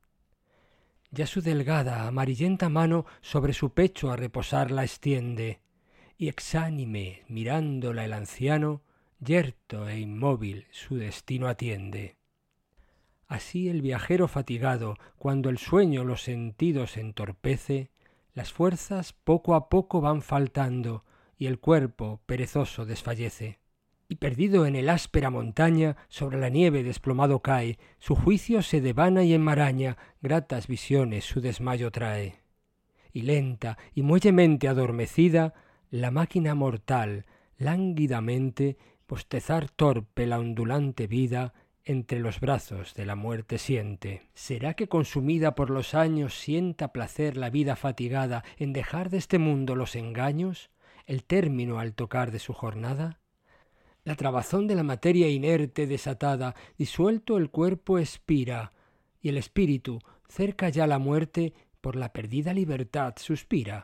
Ya su delgada, amarillenta mano sobre su pecho a reposar la extiende, y exánime mirándola el anciano, yerto e inmóvil su destino atiende. Así el viajero fatigado, cuando el sueño los sentidos entorpece, las fuerzas poco a poco van faltando, y el cuerpo perezoso desfallece. Y perdido en el áspera montaña, sobre la nieve desplomado cae, su juicio se devana y enmaraña, gratas visiones su desmayo trae. Y lenta y muellemente adormecida, la máquina mortal, lánguidamente, bostezar torpe la ondulante vida, entre los brazos de la muerte siente. ¿Será que consumida por los años sienta placer la vida fatigada en dejar de este mundo los engaños, el término al tocar de su jornada? La trabazón de la materia inerte desatada, disuelto el cuerpo expira, y el espíritu, cerca ya la muerte, por la perdida libertad suspira.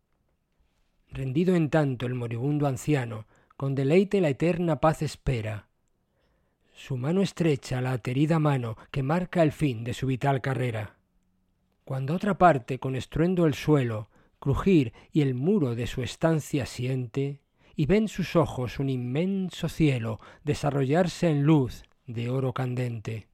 Rendido en tanto el moribundo anciano, con deleite la eterna paz espera. Su mano estrecha la aterida mano que marca el fin de su vital carrera. Cuando a otra parte con estruendo el suelo, crujir y el muro de su estancia siente, y ven sus ojos un inmenso cielo desarrollarse en luz de oro candente.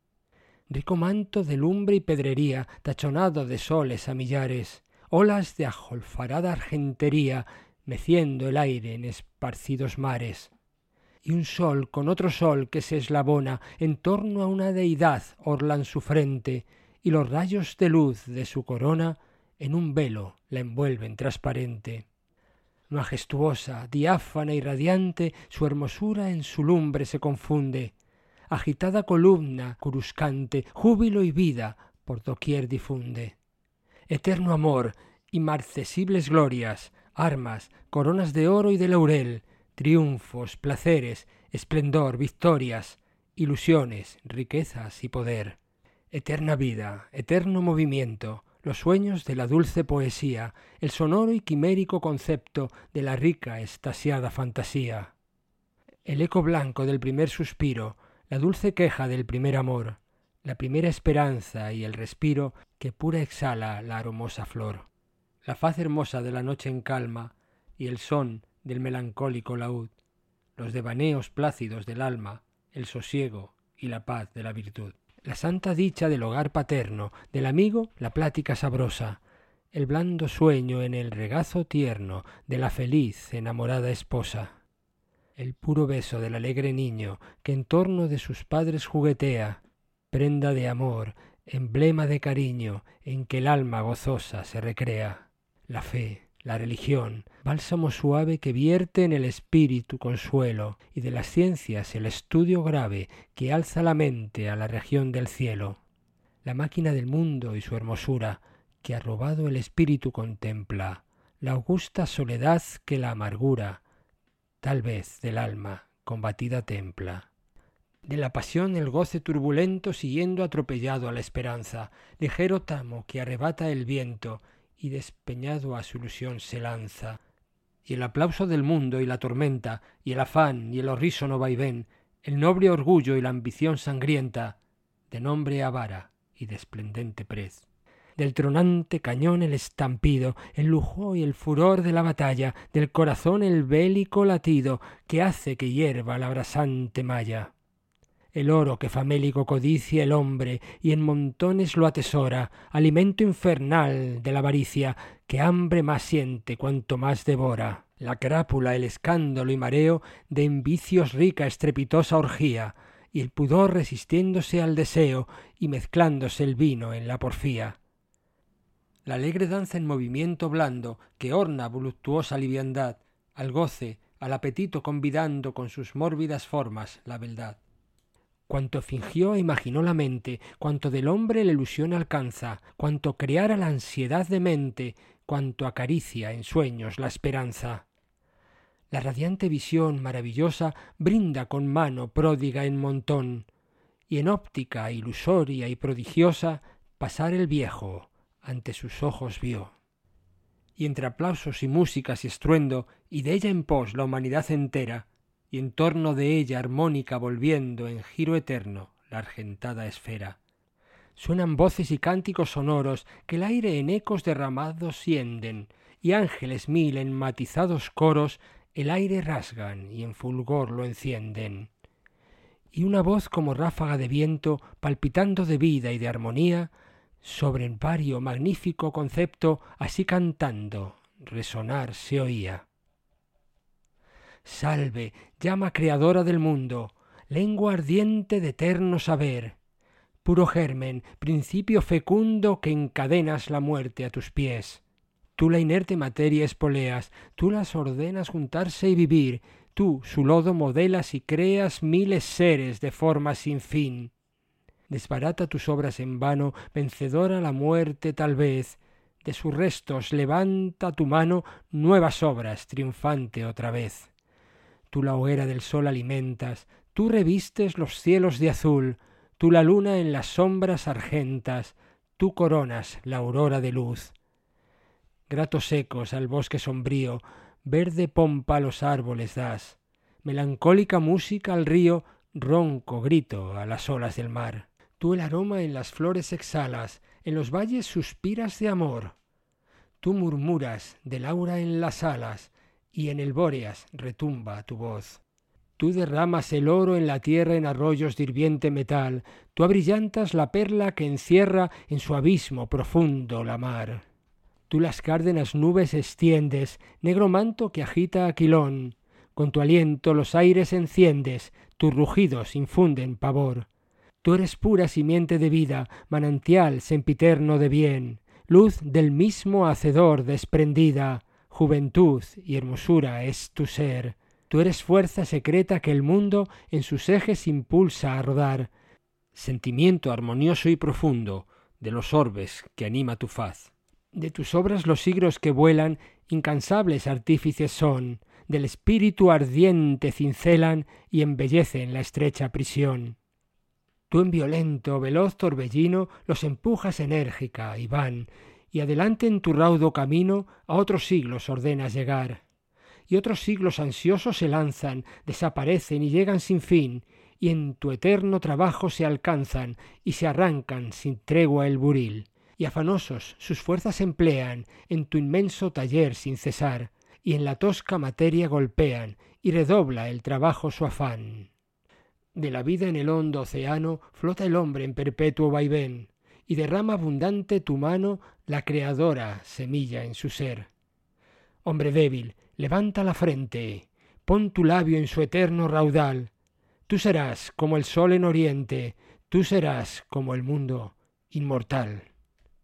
Rico manto de lumbre y pedrería, tachonado de soles a millares, olas de ajolfarada argentería, meciendo el aire en esparcidos mares. Y un sol con otro sol que se eslabona en torno a una deidad orlan su frente, y los rayos de luz de su corona en un velo la envuelven transparente. Majestuosa, diáfana y radiante, su hermosura en su lumbre se confunde. Agitada columna curuscante, júbilo y vida por doquier difunde. Eterno amor, inmarcesibles glorias, armas, coronas de oro y de laurel, triunfos, placeres, esplendor, victorias, ilusiones, riquezas y poder. Eterna vida, eterno movimiento, los sueños de la dulce poesía, el sonoro y quimérico concepto de la rica estasiada fantasía. El eco blanco del primer suspiro, la dulce queja del primer amor, la primera esperanza y el respiro que pura exhala la aromosa flor. La faz hermosa de la noche en calma y el son del melancólico laúd, los devaneos plácidos del alma, el sosiego y la paz de la virtud. La santa dicha del hogar paterno, del amigo la plática sabrosa, el blando sueño en el regazo tierno de la feliz enamorada esposa. El puro beso del alegre niño que en torno de sus padres juguetea, prenda de amor, emblema de cariño en que el alma gozosa se recrea. La fe, la religión, bálsamo suave que vierte en el espíritu consuelo, y de las ciencias el estudio grave que alza la mente a la región del cielo. La máquina del mundo y su hermosura, que arrobado el espíritu contempla, la augusta soledad que la amargura, tal vez del alma combatida templa. De la pasión el goce turbulento siguiendo atropellado a la esperanza, ligero tamo que arrebata el viento y despeñado a su ilusión se lanza. Y el aplauso del mundo y la tormenta, y el afán y el horrísono vaivén, el noble orgullo y la ambición sangrienta, de nombre avara y de esplendente prez. Del tronante cañón el estampido, el lujo y el furor de la batalla, del corazón el bélico latido que hace que hierva la abrasante malla. El oro que famélico codicia el hombre y en montones lo atesora, alimento infernal de la avaricia que hambre más siente cuanto más devora. La crápula, el escándalo y mareo de envicios rica estrepitosa orgía, y el pudor resistiéndose al deseo y mezclándose el vino en la porfía. La alegre danza en movimiento blando que orna voluptuosa liviandad, al goce, al apetito convidando con sus mórbidas formas la beldad. Cuanto fingió e imaginó la mente, cuanto del hombre la ilusión alcanza, cuanto creara la ansiedad de mente, cuanto acaricia en sueños la esperanza. La radiante visión maravillosa brinda con mano pródiga en montón, y en óptica ilusoria y prodigiosa pasar el viejo ante sus ojos vio. Y entre aplausos y músicas y estruendo, y de ella en pos la humanidad entera, y en torno de ella armónica volviendo en giro eterno la argentada esfera. Suenan voces y cánticos sonoros que el aire en ecos derramados sienden, y ángeles mil en matizados coros el aire rasgan y en fulgor lo encienden. Y una voz como ráfaga de viento, palpitando de vida y de armonía, sobre el vario magnífico concepto, así cantando, resonar se oía. Salve, llama creadora del mundo, lengua ardiente de eterno saber, puro germen, principio fecundo que encadenas la muerte a tus pies. Tú la inerte materia espoleas, tú las ordenas juntarse y vivir, tú su lodo modelas y creas miles seres de forma sin fin. Desbarata tus obras en vano, vencedora la muerte tal vez, de sus restos levanta tu mano nuevas obras, triunfante otra vez. Tú la hoguera del sol alimentas, tú revistes los cielos de azul, tú la luna en las sombras argentas, tú coronas la aurora de luz. Gratos ecos al bosque sombrío, verde pompa a los árboles das, melancólica música al río, ronco grito a las olas del mar. Tú el aroma en las flores exhalas, en los valles suspiras de amor. Tú murmuras del aura en las alas, y en el bóreas retumba tu voz. Tú derramas el oro en la tierra en arroyos de hirviente metal, tú abrillantas la perla que encierra en su abismo profundo la mar. Tú las cárdenas nubes extiendes, negro manto que agita Aquilón, con tu aliento los aires enciendes, tus rugidos infunden pavor. Tú eres pura simiente de vida, manantial sempiterno de bien, luz del mismo hacedor desprendida, juventud y hermosura es tu ser. Tú eres fuerza secreta que el mundo en sus ejes impulsa a rodar, sentimiento armonioso y profundo de los orbes que anima tu faz. De tus obras los siglos que vuelan, incansables artífices son, del espíritu ardiente cincelan y embellecen la estrecha prisión. Tú en violento, veloz torbellino los empujas enérgica y van, y adelante en tu raudo camino a otros siglos ordenas llegar. Y otros siglos ansiosos se lanzan, desaparecen y llegan sin fin, y en tu eterno trabajo se alcanzan y se arrancan sin tregua el buril. Y afanosos sus fuerzas emplean en tu inmenso taller sin cesar, y en la tosca materia golpean, y redobla el trabajo su afán. De la vida en el hondo océano flota el hombre en perpetuo vaivén, y derrama abundante tu mano la creadora semilla en su ser. Hombre débil, levanta la frente, pon tu labio en su eterno raudal. Tú serás como el sol en oriente, tú serás como el mundo inmortal.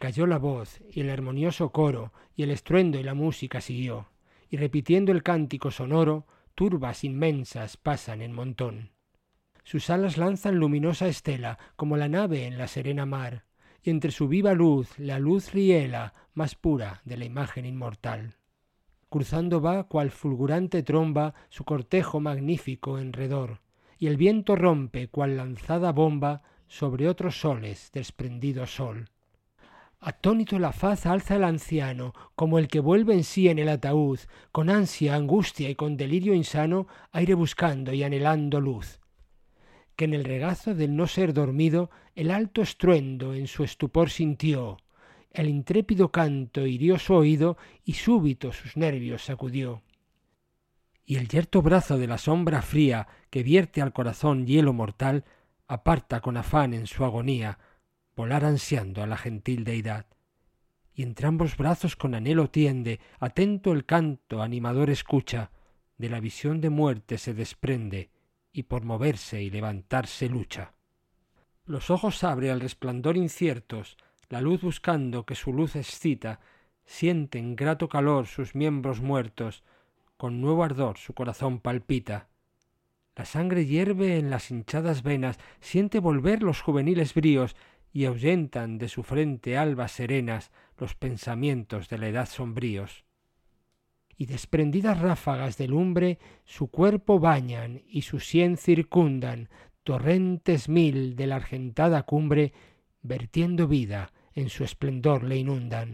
Cayó la voz y el armonioso coro, y el estruendo y la música siguió, y repitiendo el cántico sonoro, turbas inmensas pasan en montón. Sus alas lanzan luminosa estela, como la nave en la serena mar, y entre su viva luz la luz riela, más pura de la imagen inmortal. Cruzando va, cual fulgurante tromba, su cortejo magnífico enredor, y el viento rompe, cual lanzada bomba, sobre otros soles desprendido sol. Atónito la faz alza el anciano, como el que vuelve en sí en el ataúd, con ansia, angustia y con delirio insano, aire buscando y anhelando luz. Que en el regazo del no ser dormido, el alto estruendo en su estupor sintió, el intrépido canto hirió su oído y súbito sus nervios sacudió. Y el yerto brazo de la sombra fría que vierte al corazón hielo mortal, aparta con afán en su agonía, volar ansiando a la gentil deidad. Y entre ambos brazos con anhelo tiende, atento el canto animador escucha, de la visión de muerte se desprende, y por moverse y levantarse lucha. Los ojos abre al resplandor inciertos, la luz buscando que su luz excita, sienten grato calor sus miembros muertos, con nuevo ardor su corazón palpita. La sangre hierve en las hinchadas venas, siente volver los juveniles bríos, y ahuyentan de su frente albas serenas los pensamientos de la edad sombríos. Y desprendidas ráfagas de lumbre su cuerpo bañan y su sien circundan, torrentes mil de la argentada cumbre, vertiendo vida en su esplendor le inundan.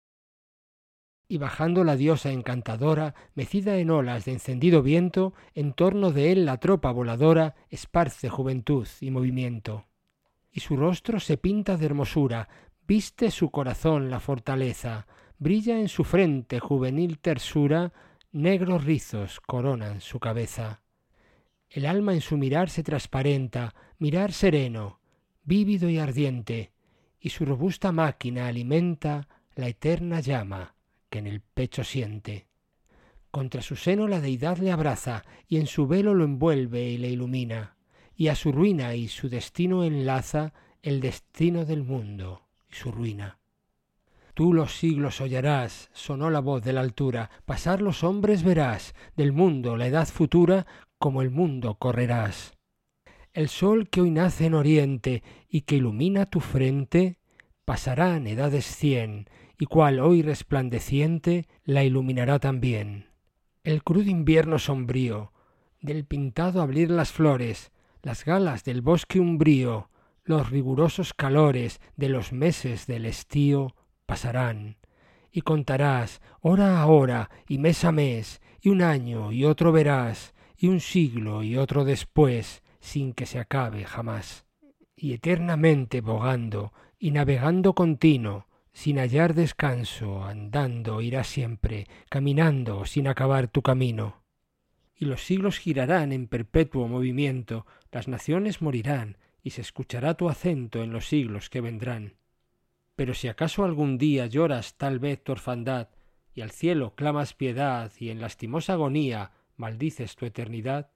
Y bajando la diosa encantadora, mecida en olas de encendido viento, en torno de él la tropa voladora esparce juventud y movimiento. Y su rostro se pinta de hermosura, viste su corazón la fortaleza, brilla en su frente juvenil tersura, negros rizos coronan su cabeza. El alma en su mirar se transparenta, mirar sereno, vívido y ardiente, y su robusta máquina alimenta la eterna llama que en el pecho siente. Contra su seno la deidad le abraza, y en su velo lo envuelve y le ilumina, y a su ruina y su destino enlaza el destino del mundo y su ruina. Tú los siglos hollarás, sonó la voz de la altura, pasar los hombres verás, del mundo la edad futura, como el mundo correrás. El sol que hoy nace en oriente y que ilumina tu frente, pasarán edades 100, y cual hoy resplandeciente la iluminará también. El crudo invierno sombrío, del pintado abrir las flores, las galas del bosque umbrío, los rigurosos calores de los meses del estío pasarán, y contarás hora a hora y mes a mes, y un año y otro verás, y un siglo y otro después, sin que se acabe jamás. Y eternamente bogando y navegando continuo, sin hallar descanso, andando irás siempre, caminando sin acabar tu camino. Y los siglos girarán en perpetuo movimiento, las naciones morirán, y se escuchará tu acento en los siglos que vendrán. Pero si acaso algún día lloras tal vez tu orfandad, y al cielo clamas piedad, y en lastimosa agonía maldices tu eternidad,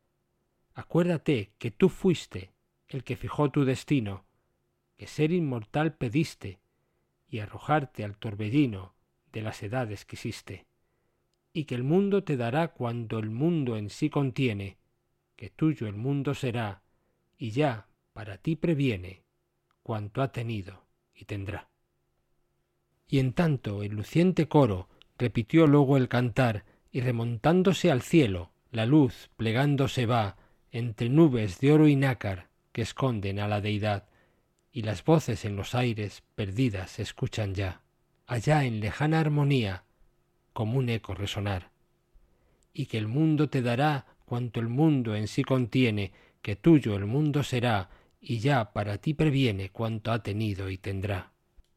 acuérdate que tú fuiste el que fijó tu destino, que ser inmortal pediste, y arrojarte al torbellino de las edades quisiste, y que el mundo te dará cuando el mundo en sí contiene, que tuyo el mundo será, y ya para ti previene cuanto ha tenido y tendrá. Y en tanto el luciente coro repitió luego el cantar, y remontándose al cielo, la luz plegándose va entre nubes de oro y nácar que esconden a la deidad, y las voces en los aires perdidas se escuchan ya, allá en lejana armonía, como un eco resonar. Y que el mundo te dará cuanto el mundo en sí contiene, que tuyo el mundo será, y ya para ti previene cuanto ha tenido y tendrá.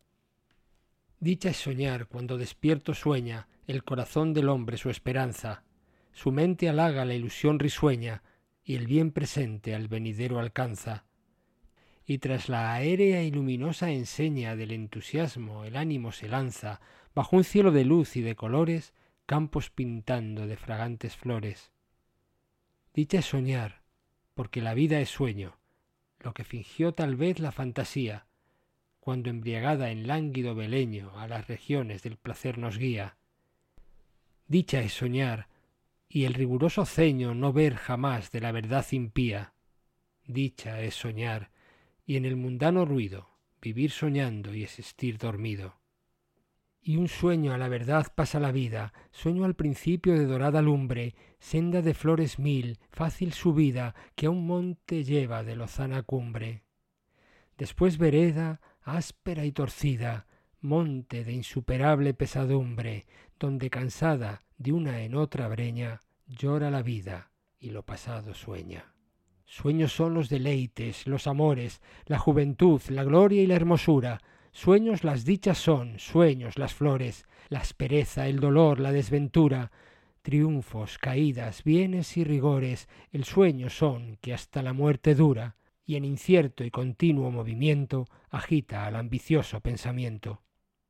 Dicha es soñar cuando despierto sueña el corazón del hombre su esperanza, su mente halaga la ilusión risueña, y el bien presente al venidero alcanza. Y tras la aérea y luminosa enseña del entusiasmo el ánimo se lanza, bajo un cielo de luz y de colores, campos pintando de fragantes flores. Dicha es soñar, porque la vida es sueño, lo que fingió tal vez la fantasía, cuando embriagada en lánguido beleño a las regiones del placer nos guía. Dicha es soñar, y el riguroso ceño no ver jamás de la verdad impía. Dicha es soñar, y en el mundano ruido vivir soñando y existir dormido. Y un sueño a la verdad pasa la vida, sueño al principio de dorada lumbre, senda de flores mil, fácil subida, que a un monte lleva de lozana cumbre. Después vereda, áspera y torcida, monte de insuperable pesadumbre, donde cansada de una en otra breña, llora la vida y lo pasado sueña. Sueños son los deleites, los amores, la juventud, la gloria y la hermosura. Sueños las dichas son, sueños las flores, la aspereza, el dolor, la desventura. Triunfos, caídas, bienes y rigores, el sueño son que hasta la muerte dura, y en incierto y continuo movimiento agita al ambicioso pensamiento.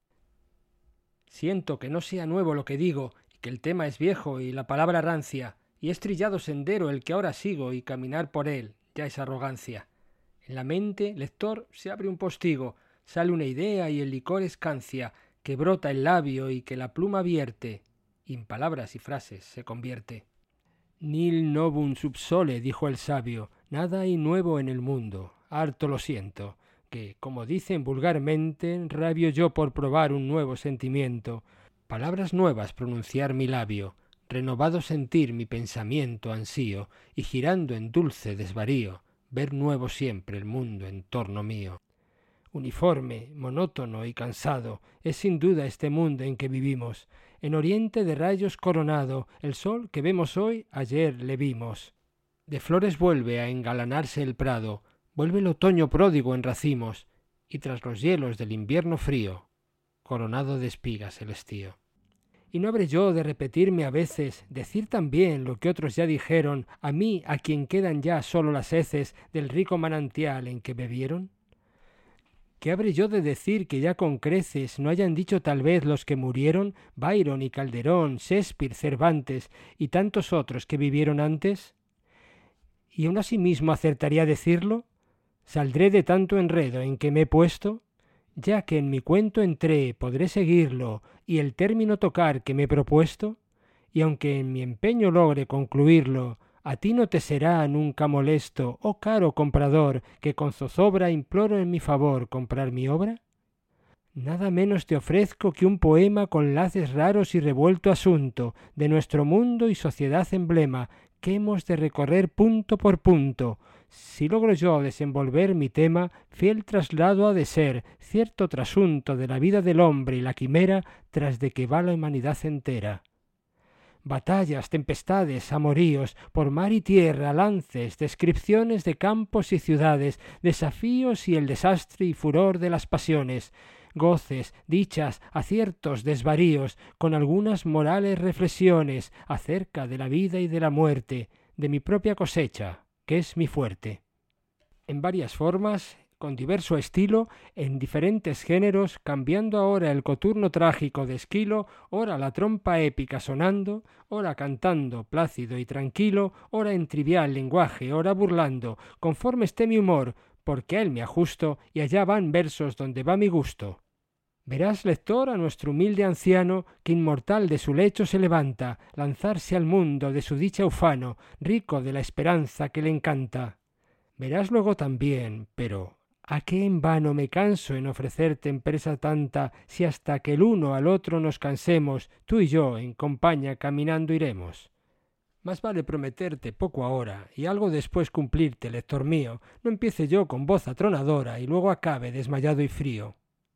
Siento que no sea nuevo lo que digo, y que el tema es viejo y la palabra rancia, y es trillado sendero el que ahora sigo, y caminar por él ya es arrogancia. En la mente, lector, se abre un postigo, sale una idea y el licor escancia, que brota el labio y que la pluma vierte, y en palabras y frases se convierte. Nil novum sub sole, dijo el sabio, nada hay nuevo en el mundo, harto lo siento, que, como dicen vulgarmente, rabio yo por probar un nuevo sentimiento, palabras nuevas pronunciar mi labio, renovado sentir mi pensamiento ansío, y girando en dulce desvarío, ver nuevo siempre el mundo en torno mío. Uniforme, monótono y cansado es sin duda este mundo en que vivimos. En oriente de rayos coronado, el sol que vemos hoy, ayer le vimos. De flores vuelve a engalanarse el prado, vuelve el otoño pródigo en racimos, y tras los hielos del invierno frío, coronado de espigas el estío. Y no habré yo de repetirme a veces, decir también lo que otros ya dijeron, a mí, a quien quedan ya solo las heces del rico manantial en que bebieron. ¿Qué habré yo de decir que ya con creces no hayan dicho tal vez los que murieron, Byron y Calderón, Shakespeare, Cervantes y tantos otros que vivieron antes? ¿Y aun así mismo acertaría decirlo? ¿Saldré de tanto enredo en que me he puesto? Ya que en mi cuento entré, podré seguirlo y el término tocar que me he propuesto, y aunque en mi empeño logre concluirlo, a ti no te será nunca molesto, oh caro comprador, que con zozobra imploro en mi favor comprar mi obra. Nada menos te ofrezco que un poema con laces raros y revuelto asunto, de nuestro mundo y sociedad emblema, que hemos de recorrer punto por punto. Si logro yo desenvolver mi tema, fiel traslado ha de ser, cierto trasunto de la vida del hombre y la quimera, tras de que va la humanidad entera. Batallas, tempestades, amoríos, por mar y tierra, lances, descripciones de campos y ciudades, desafíos y el desastre y furor de las pasiones, goces, dichas, aciertos, desvaríos, con algunas morales reflexiones acerca de la vida y de la muerte, de mi propia cosecha, que es mi fuerte. En varias formas, con diverso estilo, en diferentes géneros, cambiando ahora el coturno trágico de Esquilo, ora la trompa épica sonando, ora cantando plácido y tranquilo, ora en trivial lenguaje, ora burlando, conforme esté mi humor, porque a él me ajusto, y allá van versos donde va mi gusto. Verás, lector, a nuestro humilde anciano, que inmortal de su lecho se levanta, lanzarse al mundo de su dicha ufano, rico de la esperanza que le encanta. Verás luego también, pero ¿a qué en vano me canso en ofrecerte empresa tanta, si hasta que el uno al otro nos cansemos, tú y yo en compañía caminando iremos? Más vale prometerte poco ahora, y algo después cumplirte, lector mío, no empiece yo con voz atronadora, y luego acabe desmayado y frío.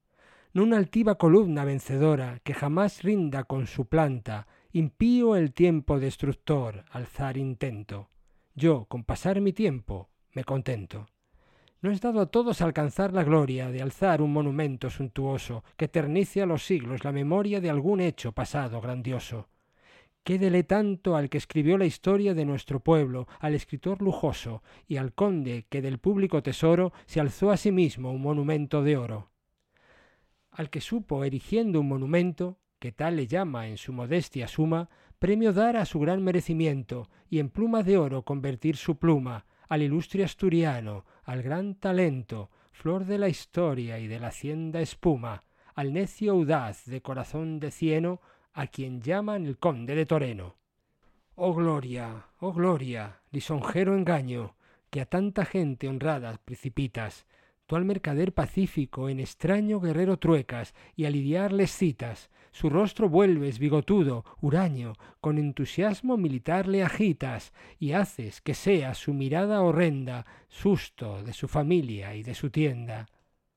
No una altiva columna vencedora, que jamás rinda con su planta, impío el tiempo destructor, alzar intento. Yo, con pasar mi tiempo, me contento. No es dado a todos alcanzar la gloria de alzar un monumento suntuoso que eternice a los siglos la memoria de algún hecho pasado grandioso. Quédele tanto al que escribió la historia de nuestro pueblo, al escritor lujoso, y al conde que del público tesoro se alzó a sí mismo un monumento de oro. Al que supo, erigiendo un monumento, que tal le llama en su modestia suma, premio dar a su gran merecimiento, y en pluma de oro convertir su pluma, al ilustre asturiano, al gran talento, flor de la historia y de la hacienda espuma, al necio audaz de corazón de cieno, a quien llaman el conde de Toreno. Oh gloria, lisonjero engaño, que a tanta gente honrada precipitas, tú al mercader pacífico en extraño guerrero truecas y a lidiar les citas, su rostro vuelves bigotudo, huraño, con entusiasmo militar le agitas, y haces que sea su mirada horrenda, susto de su familia y de su tienda.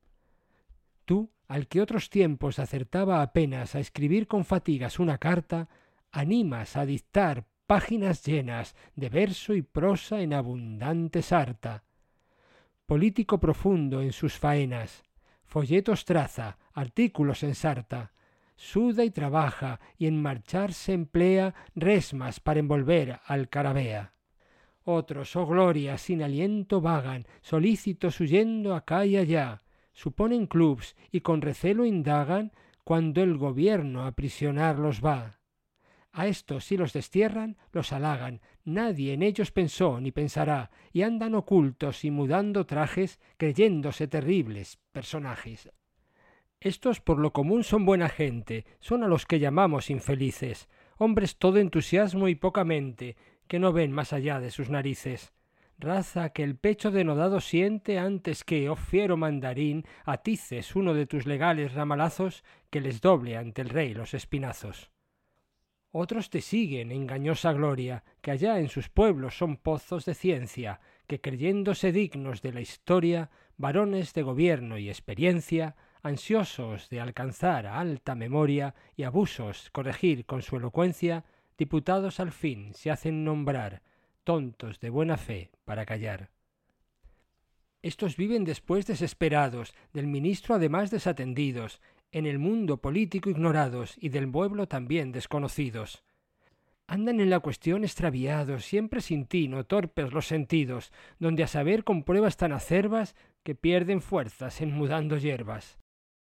Tú, al que otros tiempos acertaba apenas a escribir con fatigas una carta, animas a dictar páginas llenas de verso y prosa en abundante sarta. Político profundo en sus faenas, folletos traza, artículos ensarta, suda y trabaja y en marchar se emplea resmas para envolver al carabea. Otros, oh gloria, sin aliento vagan, solícitos huyendo acá y allá, suponen clubs y con recelo indagan cuando el gobierno a prisionarlos va. A estos si los destierran, los halagan, nadie en ellos pensó ni pensará, y andan ocultos y mudando trajes, creyéndose terribles personajes. Estos por lo común son buena gente, son a los que llamamos infelices, hombres todo entusiasmo y poca mente, que no ven más allá de sus narices. Raza que el pecho denodado siente antes que, oh fiero mandarín, atices uno de tus legales ramalazos que les doble ante el rey los espinazos. Otros te siguen, engañosa gloria, que allá en sus pueblos son pozos de ciencia, que creyéndose dignos de la historia, varones de gobierno y experiencia, ansiosos de alcanzar a alta memoria y abusos corregir con su elocuencia, diputados al fin se hacen nombrar, tontos de buena fe para callar. Estos viven después desesperados, del ministro además desatendidos, en el mundo político ignorados y del pueblo también desconocidos. Andan en la cuestión extraviados, siempre sin tino, torpes los sentidos, donde a saber con pruebas tan acerbas que pierden fuerzas en mudando hierbas.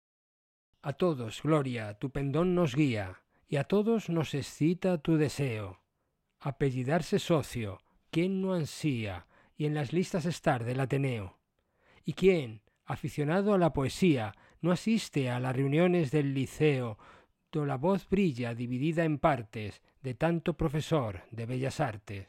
A todos, gloria, tu pendón nos guía, y a todos nos excita tu deseo. Apellidarse socio, ¿quién no ansía, y en las listas estar del Ateneo? ¿Y quién, aficionado a la poesía, no asiste a las reuniones del liceo, do la voz brilla dividida en partes de tanto profesor de bellas artes?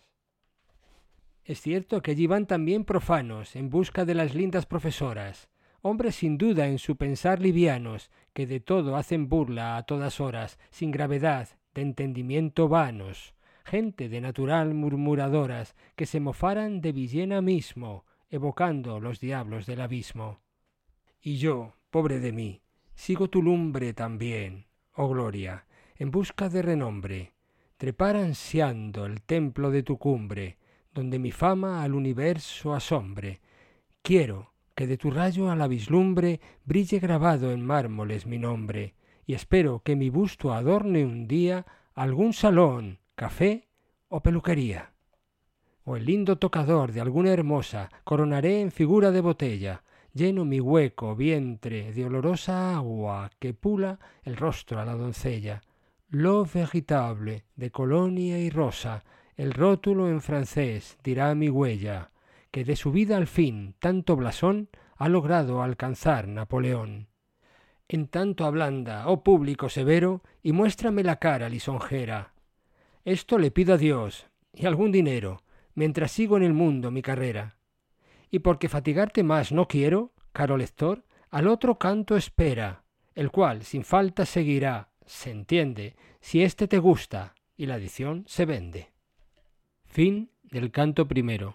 Es cierto que allí van también profanos en busca de las lindas profesoras, hombres sin duda en su pensar livianos, que de todo hacen burla a todas horas, sin gravedad, de entendimiento vanos, gente de natural murmuradoras, que se mofaran de Villena mismo, evocando los diablos del abismo. Y yo, pobre de mí, sigo tu lumbre también, oh gloria, en busca de renombre, trepar ansiando el templo de tu cumbre, donde mi fama al universo asombre. Quiero que de tu rayo a la vislumbre brille grabado en mármoles mi nombre, y espero que mi busto adorne un día algún salón, café o peluquería. O el lindo tocador de alguna hermosa coronaré en figura de botella, lleno mi hueco vientre de olorosa agua que pula el rostro a la doncella. L'eau véritable de colonia y rosa, el rótulo en francés dirá mi huella, que de su vida al fin tanto blasón ha logrado alcanzar Napoleón. En tanto ablanda, oh público severo, y muéstrame la cara lisonjera. Esto le pido a Dios, y algún dinero, mientras sigo en el mundo mi carrera. Y porque fatigarte más no quiero, caro lector, al otro canto espera, el cual sin falta seguirá, se entiende, si éste te gusta, y la edición se vende. Fin del canto primero.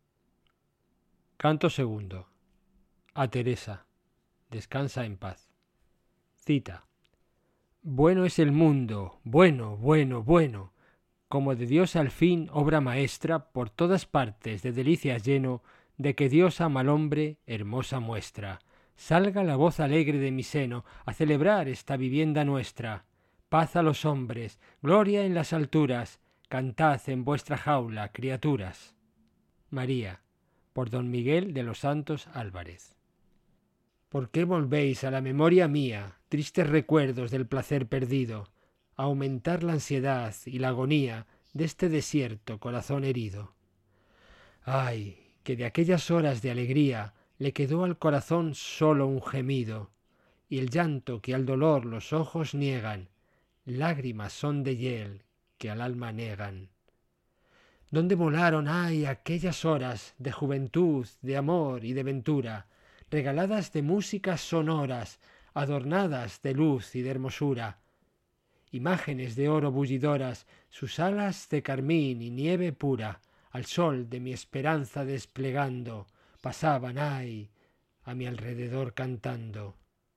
Canto segundo. A Teresa. Descansa en paz. Cita. Bueno es el mundo, bueno, bueno, bueno, como de Dios al fin obra maestra, por todas partes de delicias lleno, de que Dios ama al hombre hermosa muestra. Salga la voz alegre de mi seno a celebrar esta vivienda nuestra. Paz a los hombres, gloria en las alturas, cantad en vuestra jaula, criaturas. María, por don Miguel de los Santos Álvarez. ¿Por qué volvéis a la memoria mía, tristes recuerdos del placer perdido, a aumentar la ansiedad y la agonía de este desierto corazón herido? Ay, que de aquellas horas de alegría le quedó al corazón solo un gemido, y el llanto que al dolor los ojos niegan, lágrimas son de hiel que al alma negan. ¿Dónde volaron, ay, aquellas horas de juventud, de amor y de ventura, regaladas de músicas sonoras, adornadas de luz y de hermosura? Imágenes de oro bullidoras, sus alas de carmín y nieve pura, al sol de mi esperanza desplegando, pasaban, ay, a mi alrededor cantando.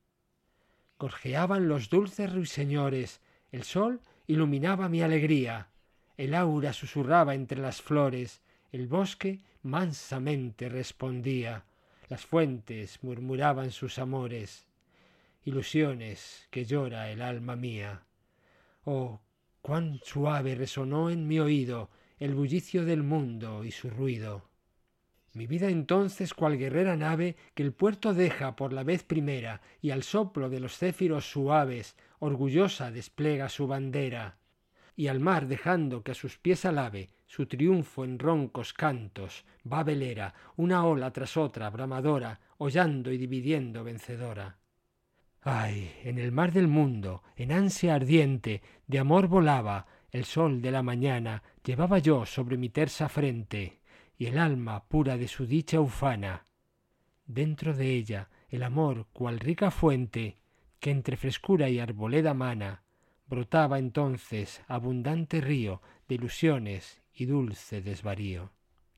Gorjeaban los dulces ruiseñores, el sol iluminaba mi alegría, el aura susurraba entre las flores, el bosque mansamente respondía, las fuentes murmuraban sus amores, ilusiones que llora el alma mía. Oh, cuán suave resonó en mi oído el bullicio del mundo y su ruido. Mi vida entonces cual guerrera nave que el puerto deja por la vez primera y al soplo de los céfiros suaves orgullosa despliega su bandera, y al mar dejando que a sus pies alabe su triunfo en roncos cantos, va velera, una ola tras otra bramadora, hollando y dividiendo vencedora. Ay, en el mar del mundo, en ansia ardiente, de amor volaba, el sol de la mañana llevaba yo sobre mi tersa frente, y el alma pura de su dicha ufana. Dentro de ella el amor cual rica fuente, que entre frescura y arboleda mana, brotaba entonces abundante río de ilusiones y dulce desvarío.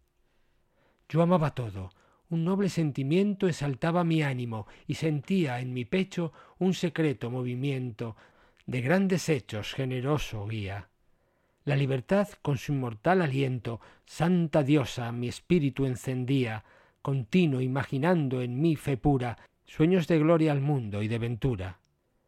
Yo amaba todo, un noble sentimiento exaltaba mi ánimo y sentía en mi pecho un secreto movimiento de grandes hechos generoso guía. La libertad con su inmortal aliento, santa diosa, mi espíritu encendía, continuo imaginando en mí fe pura, sueños de gloria al mundo y de ventura.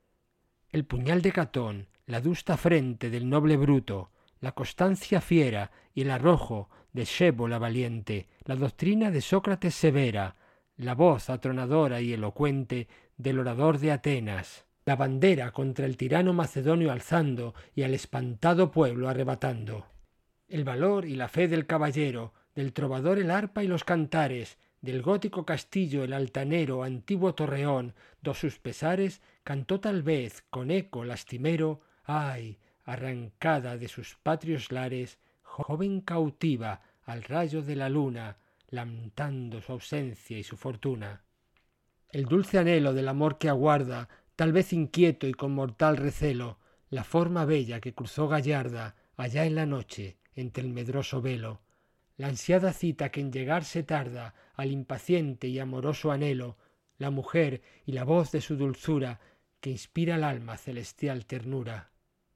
El puñal de Catón, la adusta frente del noble Bruto, la constancia fiera y el arrojo de Scévola valiente, la doctrina de Sócrates severa, la voz atronadora y elocuente del orador de Atenas, la bandera contra el tirano macedonio alzando y al espantado pueblo arrebatando, el valor y la fe del caballero, del trovador el arpa y los cantares, del gótico castillo el altanero antiguo torreón, dos sus pesares cantó tal vez con eco lastimero, ay, arrancada de sus patrios lares, joven cautiva al rayo de la luna, lamentando su ausencia y su fortuna. El dulce anhelo del amor que aguarda, tal vez inquieto y con mortal recelo, la forma bella que cruzó gallarda allá en la noche entre el medroso velo, la ansiada cita que en llegar se tarda al impaciente y amoroso anhelo, la mujer y la voz de su dulzura que inspira al alma celestial ternura.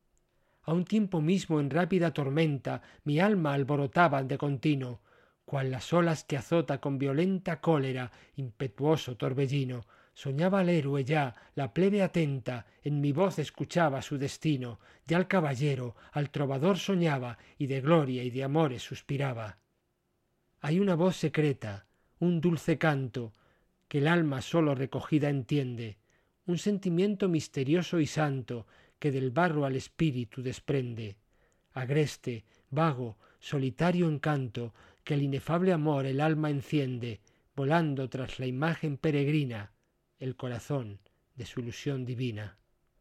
A un tiempo mismo en rápida tormenta mi alma alborotaban de continuo, cual las olas que azota con violenta cólera impetuoso torbellino. Soñaba al héroe ya, la plebe atenta, en mi voz escuchaba su destino, ya al caballero, al trovador soñaba, y de gloria y de amores suspiraba. Hay una voz secreta, un dulce canto, que el alma solo recogida entiende, un sentimiento misterioso y santo, que del barro al espíritu desprende. Agreste, vago, solitario encanto, que el inefable amor el alma enciende, volando tras la imagen peregrina, el corazón de su ilusión divina.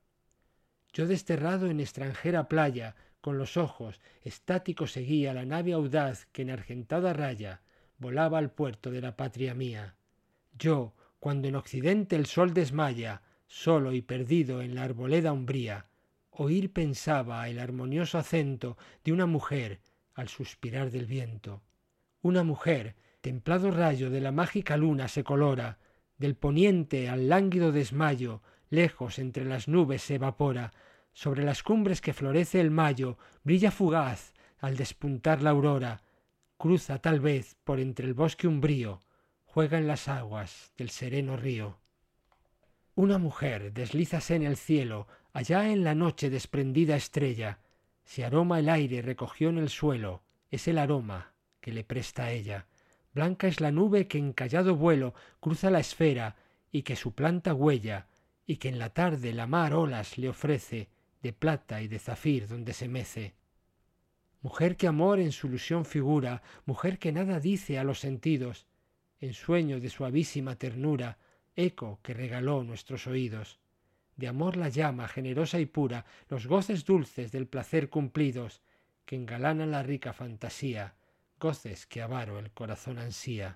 Yo desterrado en extranjera playa, con los ojos estáticos seguía la nave audaz que en argentada raya volaba al puerto de la patria mía. Yo, cuando en occidente el sol desmaya, solo y perdido en la arboleda umbría, oír pensaba el armonioso acento de una mujer al suspirar del viento. Una mujer, templado rayo de la mágica luna se colora, del poniente al lánguido desmayo, lejos entre las nubes se evapora, sobre las cumbres que florece el mayo, brilla fugaz al despuntar la aurora, cruza tal vez por entre el bosque umbrío, juega en las aguas del sereno río. Una mujer deslízase en el cielo, allá en la noche desprendida estrella, si aroma el aire recogió en el suelo, es el aroma que le presta a ella. Blanca es la nube que en callado vuelo cruza la esfera y que suplanta huella, y que en la tarde la mar olas le ofrece, de plata y de zafir donde se mece. Mujer que amor en su ilusión figura, mujer que nada dice a los sentidos, ensueño de suavísima ternura, eco que regaló nuestros oídos. De amor la llama generosa y pura, los goces dulces del placer cumplidos, que engalanan la rica fantasía, goces que avaro el corazón ansía.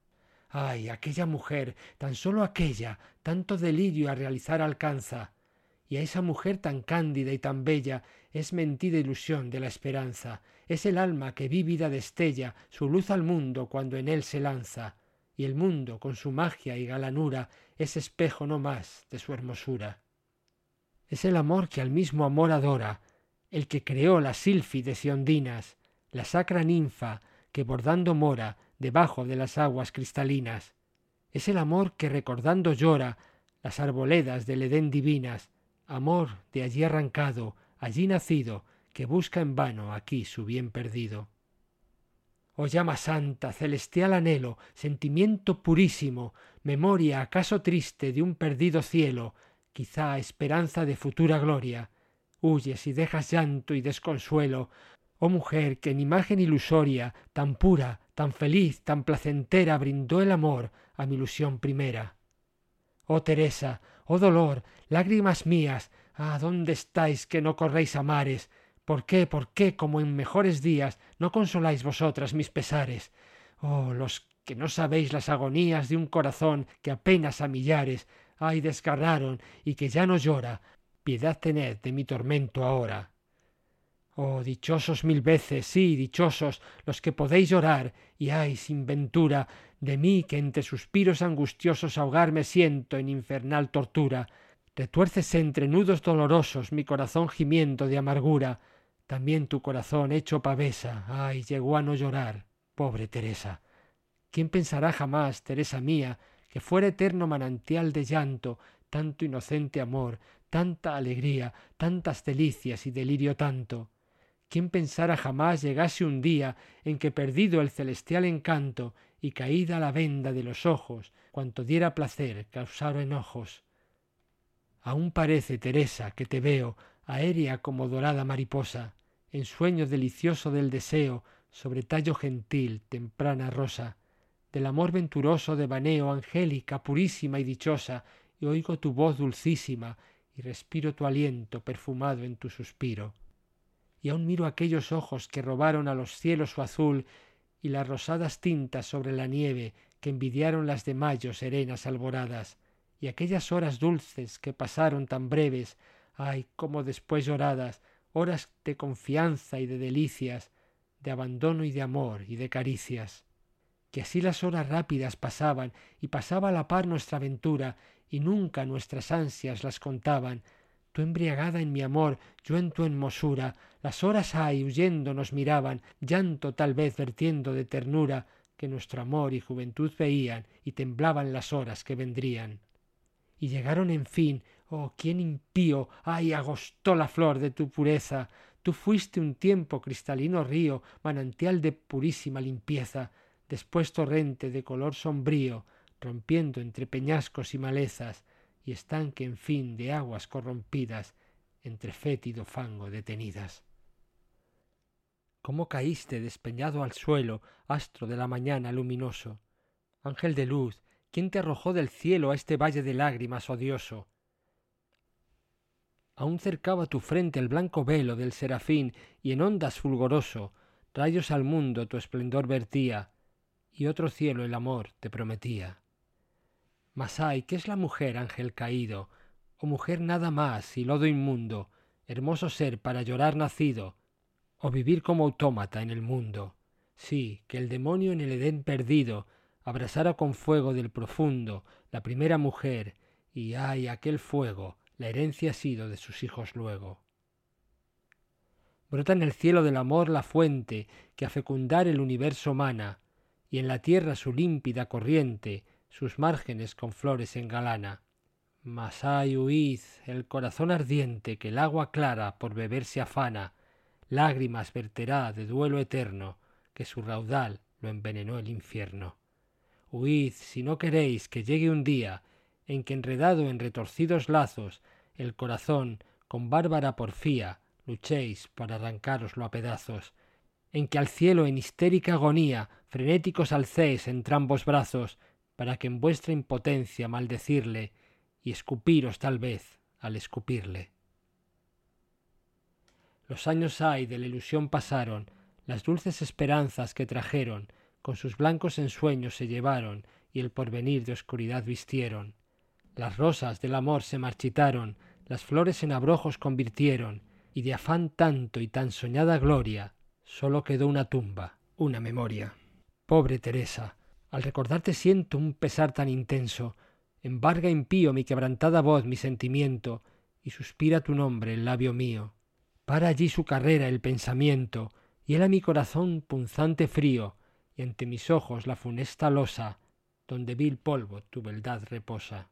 Ay, aquella mujer, tan solo aquella, tanto delirio a realizar alcanza, y a esa mujer tan cándida y tan bella es mentida ilusión de la esperanza, es el alma que vívida destella su luz al mundo cuando en él se lanza, y el mundo con su magia y galanura es espejo no más de su hermosura. Es el amor que al mismo amor adora, el que creó las sílfides y ondinas, la sacra ninfa que bordando mora debajo de las aguas cristalinas. Es el amor que recordando llora las arboledas del Edén divinas, amor de allí arrancado, allí nacido, que busca en vano aquí su bien perdido. Oh llama santa, celestial anhelo, sentimiento purísimo, memoria acaso triste de un perdido cielo, quizá esperanza de futura gloria. Huyes y dejas llanto y desconsuelo, oh mujer que en imagen ilusoria, tan pura, tan feliz, tan placentera brindó el amor a mi ilusión primera. Oh Teresa, oh dolor, lágrimas mías, ah, ¿dónde estáis que no corréis a mares? ¿Por qué, como en mejores días, no consoláis vosotras mis pesares? Oh, los que no sabéis las agonías de un corazón que apenas a millares, ay, desgarraron y que ya no llora, piedad tened de mi tormento ahora. Oh, dichosos mil veces, sí, dichosos los que podéis llorar, y ay, sin ventura, de mí que entre suspiros angustiosos ahogarme siento en infernal tortura. Retuércese entre nudos dolorosos mi corazón gimiendo de amargura. También tu corazón hecho pavesa, ay, llegó a no llorar, pobre Teresa. ¿Quién pensará jamás, Teresa mía, que fuera eterno manantial de llanto, tanto inocente amor, tanta alegría, tantas delicias y delirio tanto? ¿Quién pensara jamás llegase un día en que perdido el celestial encanto y caída la venda de los ojos, cuanto diera placer causara enojos? Aún parece, Teresa, que te veo, aérea como dorada mariposa, en sueño delicioso del deseo, sobre tallo gentil, temprana rosa, del amor venturoso devaneo, angélica, purísima y dichosa, y oigo tu voz dulcísima, y respiro tu aliento perfumado en tu suspiro. Y aún miro aquellos ojos que robaron a los cielos su azul, y las rosadas tintas sobre la nieve que envidiaron las de mayo serenas alboradas, y aquellas horas dulces que pasaron tan breves, ay, cómo después lloradas, horas de confianza y de delicias, de abandono y de amor y de caricias. Que así las horas rápidas pasaban, y pasaba a la par nuestra aventura, y nunca nuestras ansias las contaban. Tú embriagada en mi amor, yo en tu hermosura, las horas ay huyendo nos miraban, llanto tal vez vertiendo de ternura, que nuestro amor y juventud veían, y temblaban las horas que vendrían. Y llegaron en fin, oh, quién impío, ay, agostó la flor de tu pureza. Tú fuiste un tiempo cristalino río, manantial de purísima limpieza, después torrente de color sombrío, rompiendo entre peñascos y malezas, y estanque en fin de aguas corrompidas, entre fétido fango detenidas. ¿Cómo caíste despeñado al suelo, astro de la mañana luminoso? Ángel de luz, ¿quién te arrojó del cielo a este valle de lágrimas odioso? Aún cercaba tu frente el blanco velo del serafín, y en ondas fulgoroso, rayos al mundo tu esplendor vertía, y otro cielo el amor te prometía. Mas ay, ¿qué es la mujer, ángel caído? O mujer nada más y lodo inmundo, hermoso ser para llorar nacido, o vivir como autómata en el mundo. Sí, que el demonio en el Edén perdido abrasara con fuego del profundo la primera mujer, y ay, aquel fuego, la herencia ha sido de sus hijos luego. Brota en el cielo del amor la fuente que a fecundar el universo mana, y en la tierra su límpida corriente sus márgenes con flores engalana. Mas ay, huid, el corazón ardiente que el agua clara por beber se afana, lágrimas verterá de duelo eterno, que su raudal lo envenenó el infierno. Huid, si no queréis que llegue un día en que enredado en retorcidos lazos el corazón con bárbara porfía luchéis para arrancároslo a pedazos, en que al cielo en histérica agonía frenéticos alcéis entrambos brazos, para que en vuestra impotencia maldecirle y escupiros tal vez al escupirle. Los años hay de la ilusión pasaron, las dulces esperanzas que trajeron, con sus blancos ensueños se llevaron y el porvenir de oscuridad vistieron. Las rosas del amor se marchitaron, las flores en abrojos convirtieron, y de afán tanto y tan soñada gloria, sólo quedó una tumba, una memoria. Pobre Teresa, al recordarte siento un pesar tan intenso, embarga impío mi quebrantada voz mi sentimiento, y suspira tu nombre el labio mío. Para allí su carrera el pensamiento, y hiela mi corazón punzante frío, y ante mis ojos la funesta losa, donde vil polvo tu beldad reposa.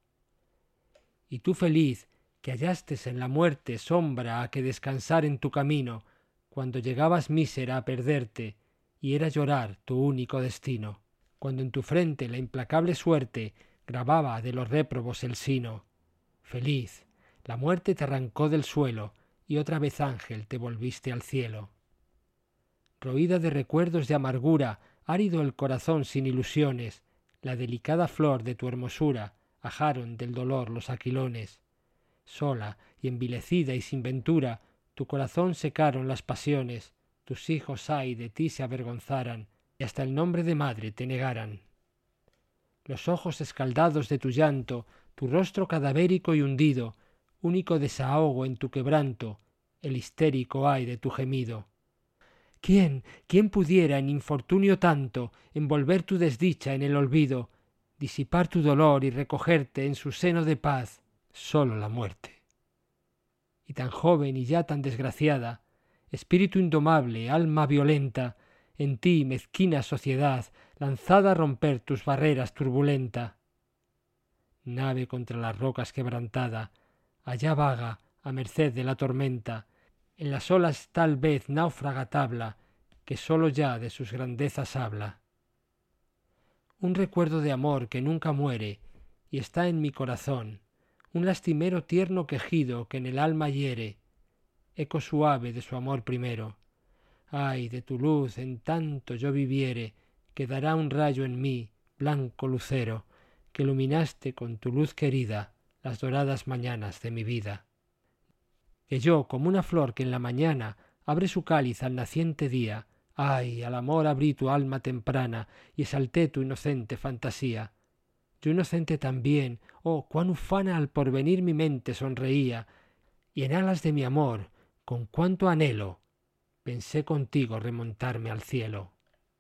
Y tú feliz, que hallastes en la muerte sombra a que descansar en tu camino, cuando llegabas mísera a perderte, y era llorar tu único destino, cuando en tu frente la implacable suerte grababa de los réprobos el sino. Feliz, la muerte te arrancó del suelo, y otra vez ángel te volviste al cielo. Roída de recuerdos de amargura, árido el corazón sin ilusiones, la delicada flor de tu hermosura ajaron del dolor los aquilones. Sola y envilecida y sin ventura, tu corazón secaron las pasiones, tus hijos ay de ti se avergonzaran, y hasta el nombre de madre te negaran. Los ojos escaldados de tu llanto, tu rostro cadavérico y hundido, único desahogo en tu quebranto, el histérico ay de tu gemido. ¿Quién pudiera en infortunio tanto envolver tu desdicha en el olvido, disipar tu dolor y recogerte en su seno de paz? Sólo la muerte. Y tan joven y ya tan desgraciada, espíritu indomable, alma violenta, en ti, mezquina sociedad, lanzada a romper tus barreras turbulenta. Nave contra las rocas quebrantada, allá vaga, a merced de la tormenta, en las olas tal vez náufraga tabla, que sólo ya de sus grandezas habla. Un recuerdo de amor que nunca muere, y está en mi corazón, un lastimero tierno quejido que en el alma hiere, eco suave de su amor primero. Ay, de tu luz en tanto yo viviere, quedará un rayo en mí, blanco lucero, que iluminaste con tu luz querida las doradas mañanas de mi vida. Que yo, como una flor que en la mañana abre su cáliz al naciente día, ay, al amor abrí tu alma temprana y exalté tu inocente fantasía. Yo inocente también, oh, cuán ufana al porvenir mi mente sonreía, y en alas de mi amor, con cuánto anhelo, pensé contigo remontarme al cielo.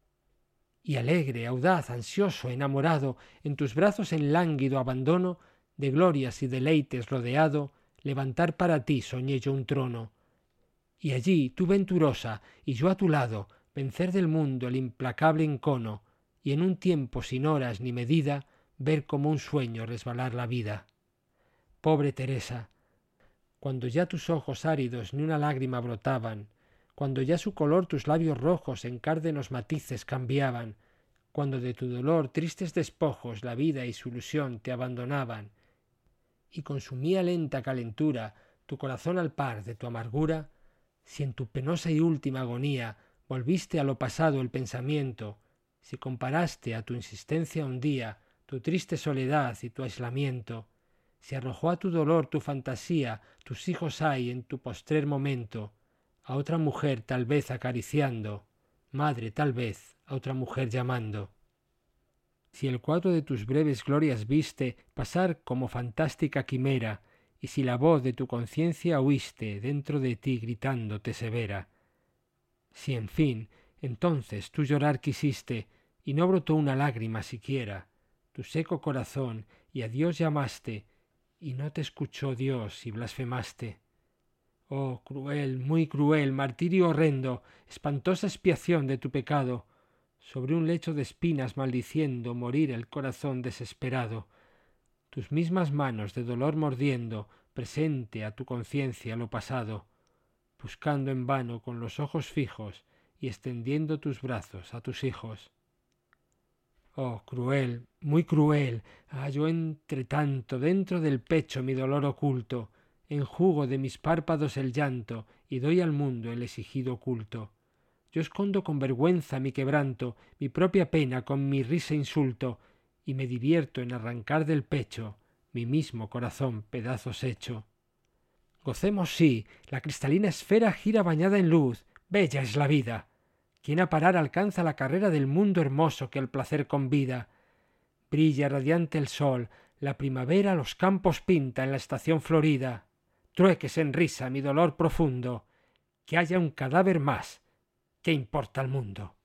Y alegre, audaz, ansioso, enamorado, en tus brazos en lánguido abandono, de glorias y deleites rodeado, levantar para ti soñé yo un trono. Y allí, tú venturosa, y yo a tu lado, vencer del mundo el implacable encono, y en un tiempo sin horas ni medida, ver como un sueño resbalar la vida. Pobre Teresa, cuando ya tus ojos áridos ni una lágrima brotaban, cuando ya su color tus labios rojos en cárdenos matices cambiaban, cuando de tu dolor tristes despojos la vida y su ilusión te abandonaban, y consumía lenta calentura tu corazón al par de tu amargura, si en tu penosa y última agonía volviste a lo pasado el pensamiento, si comparaste a tu insistencia un día tu triste soledad y tu aislamiento, si arrojó a tu dolor tu fantasía, tus hijos hay en tu postrer momento, a otra mujer tal vez acariciando, madre tal vez a otra mujer llamando. Si el cuadro de tus breves glorias viste pasar como fantástica quimera, y si la voz de tu conciencia oíste dentro de ti gritándote severa, si en fin, entonces tú llorar quisiste, y no brotó una lágrima siquiera, tu seco corazón, y a Dios llamaste, y no te escuchó Dios y blasfemaste. Oh, cruel, muy cruel, martirio horrendo, espantosa expiación de tu pecado, sobre un lecho de espinas maldiciendo morir el corazón desesperado, tus mismas manos de dolor mordiendo, presente a tu conciencia lo pasado, buscando en vano con los ojos fijos y extendiendo tus brazos a tus hijos. Oh, cruel, muy cruel, hallo entre tanto dentro del pecho mi dolor oculto, enjugo de mis párpados el llanto y doy al mundo el exigido culto. Yo escondo con vergüenza mi quebranto, mi propia pena con mi risa insulto, y me divierto en arrancar del pecho mi mismo corazón pedazos hecho. Gocemos sí, la cristalina esfera gira bañada en luz, bella es la vida. ¿Quién a parar alcanza la carrera del mundo hermoso que al placer convida? Brilla radiante el sol, la primavera los campos pinta en la estación florida. Trueques en risa mi dolor profundo, que haya un cadáver más, ¿qué importa al mundo?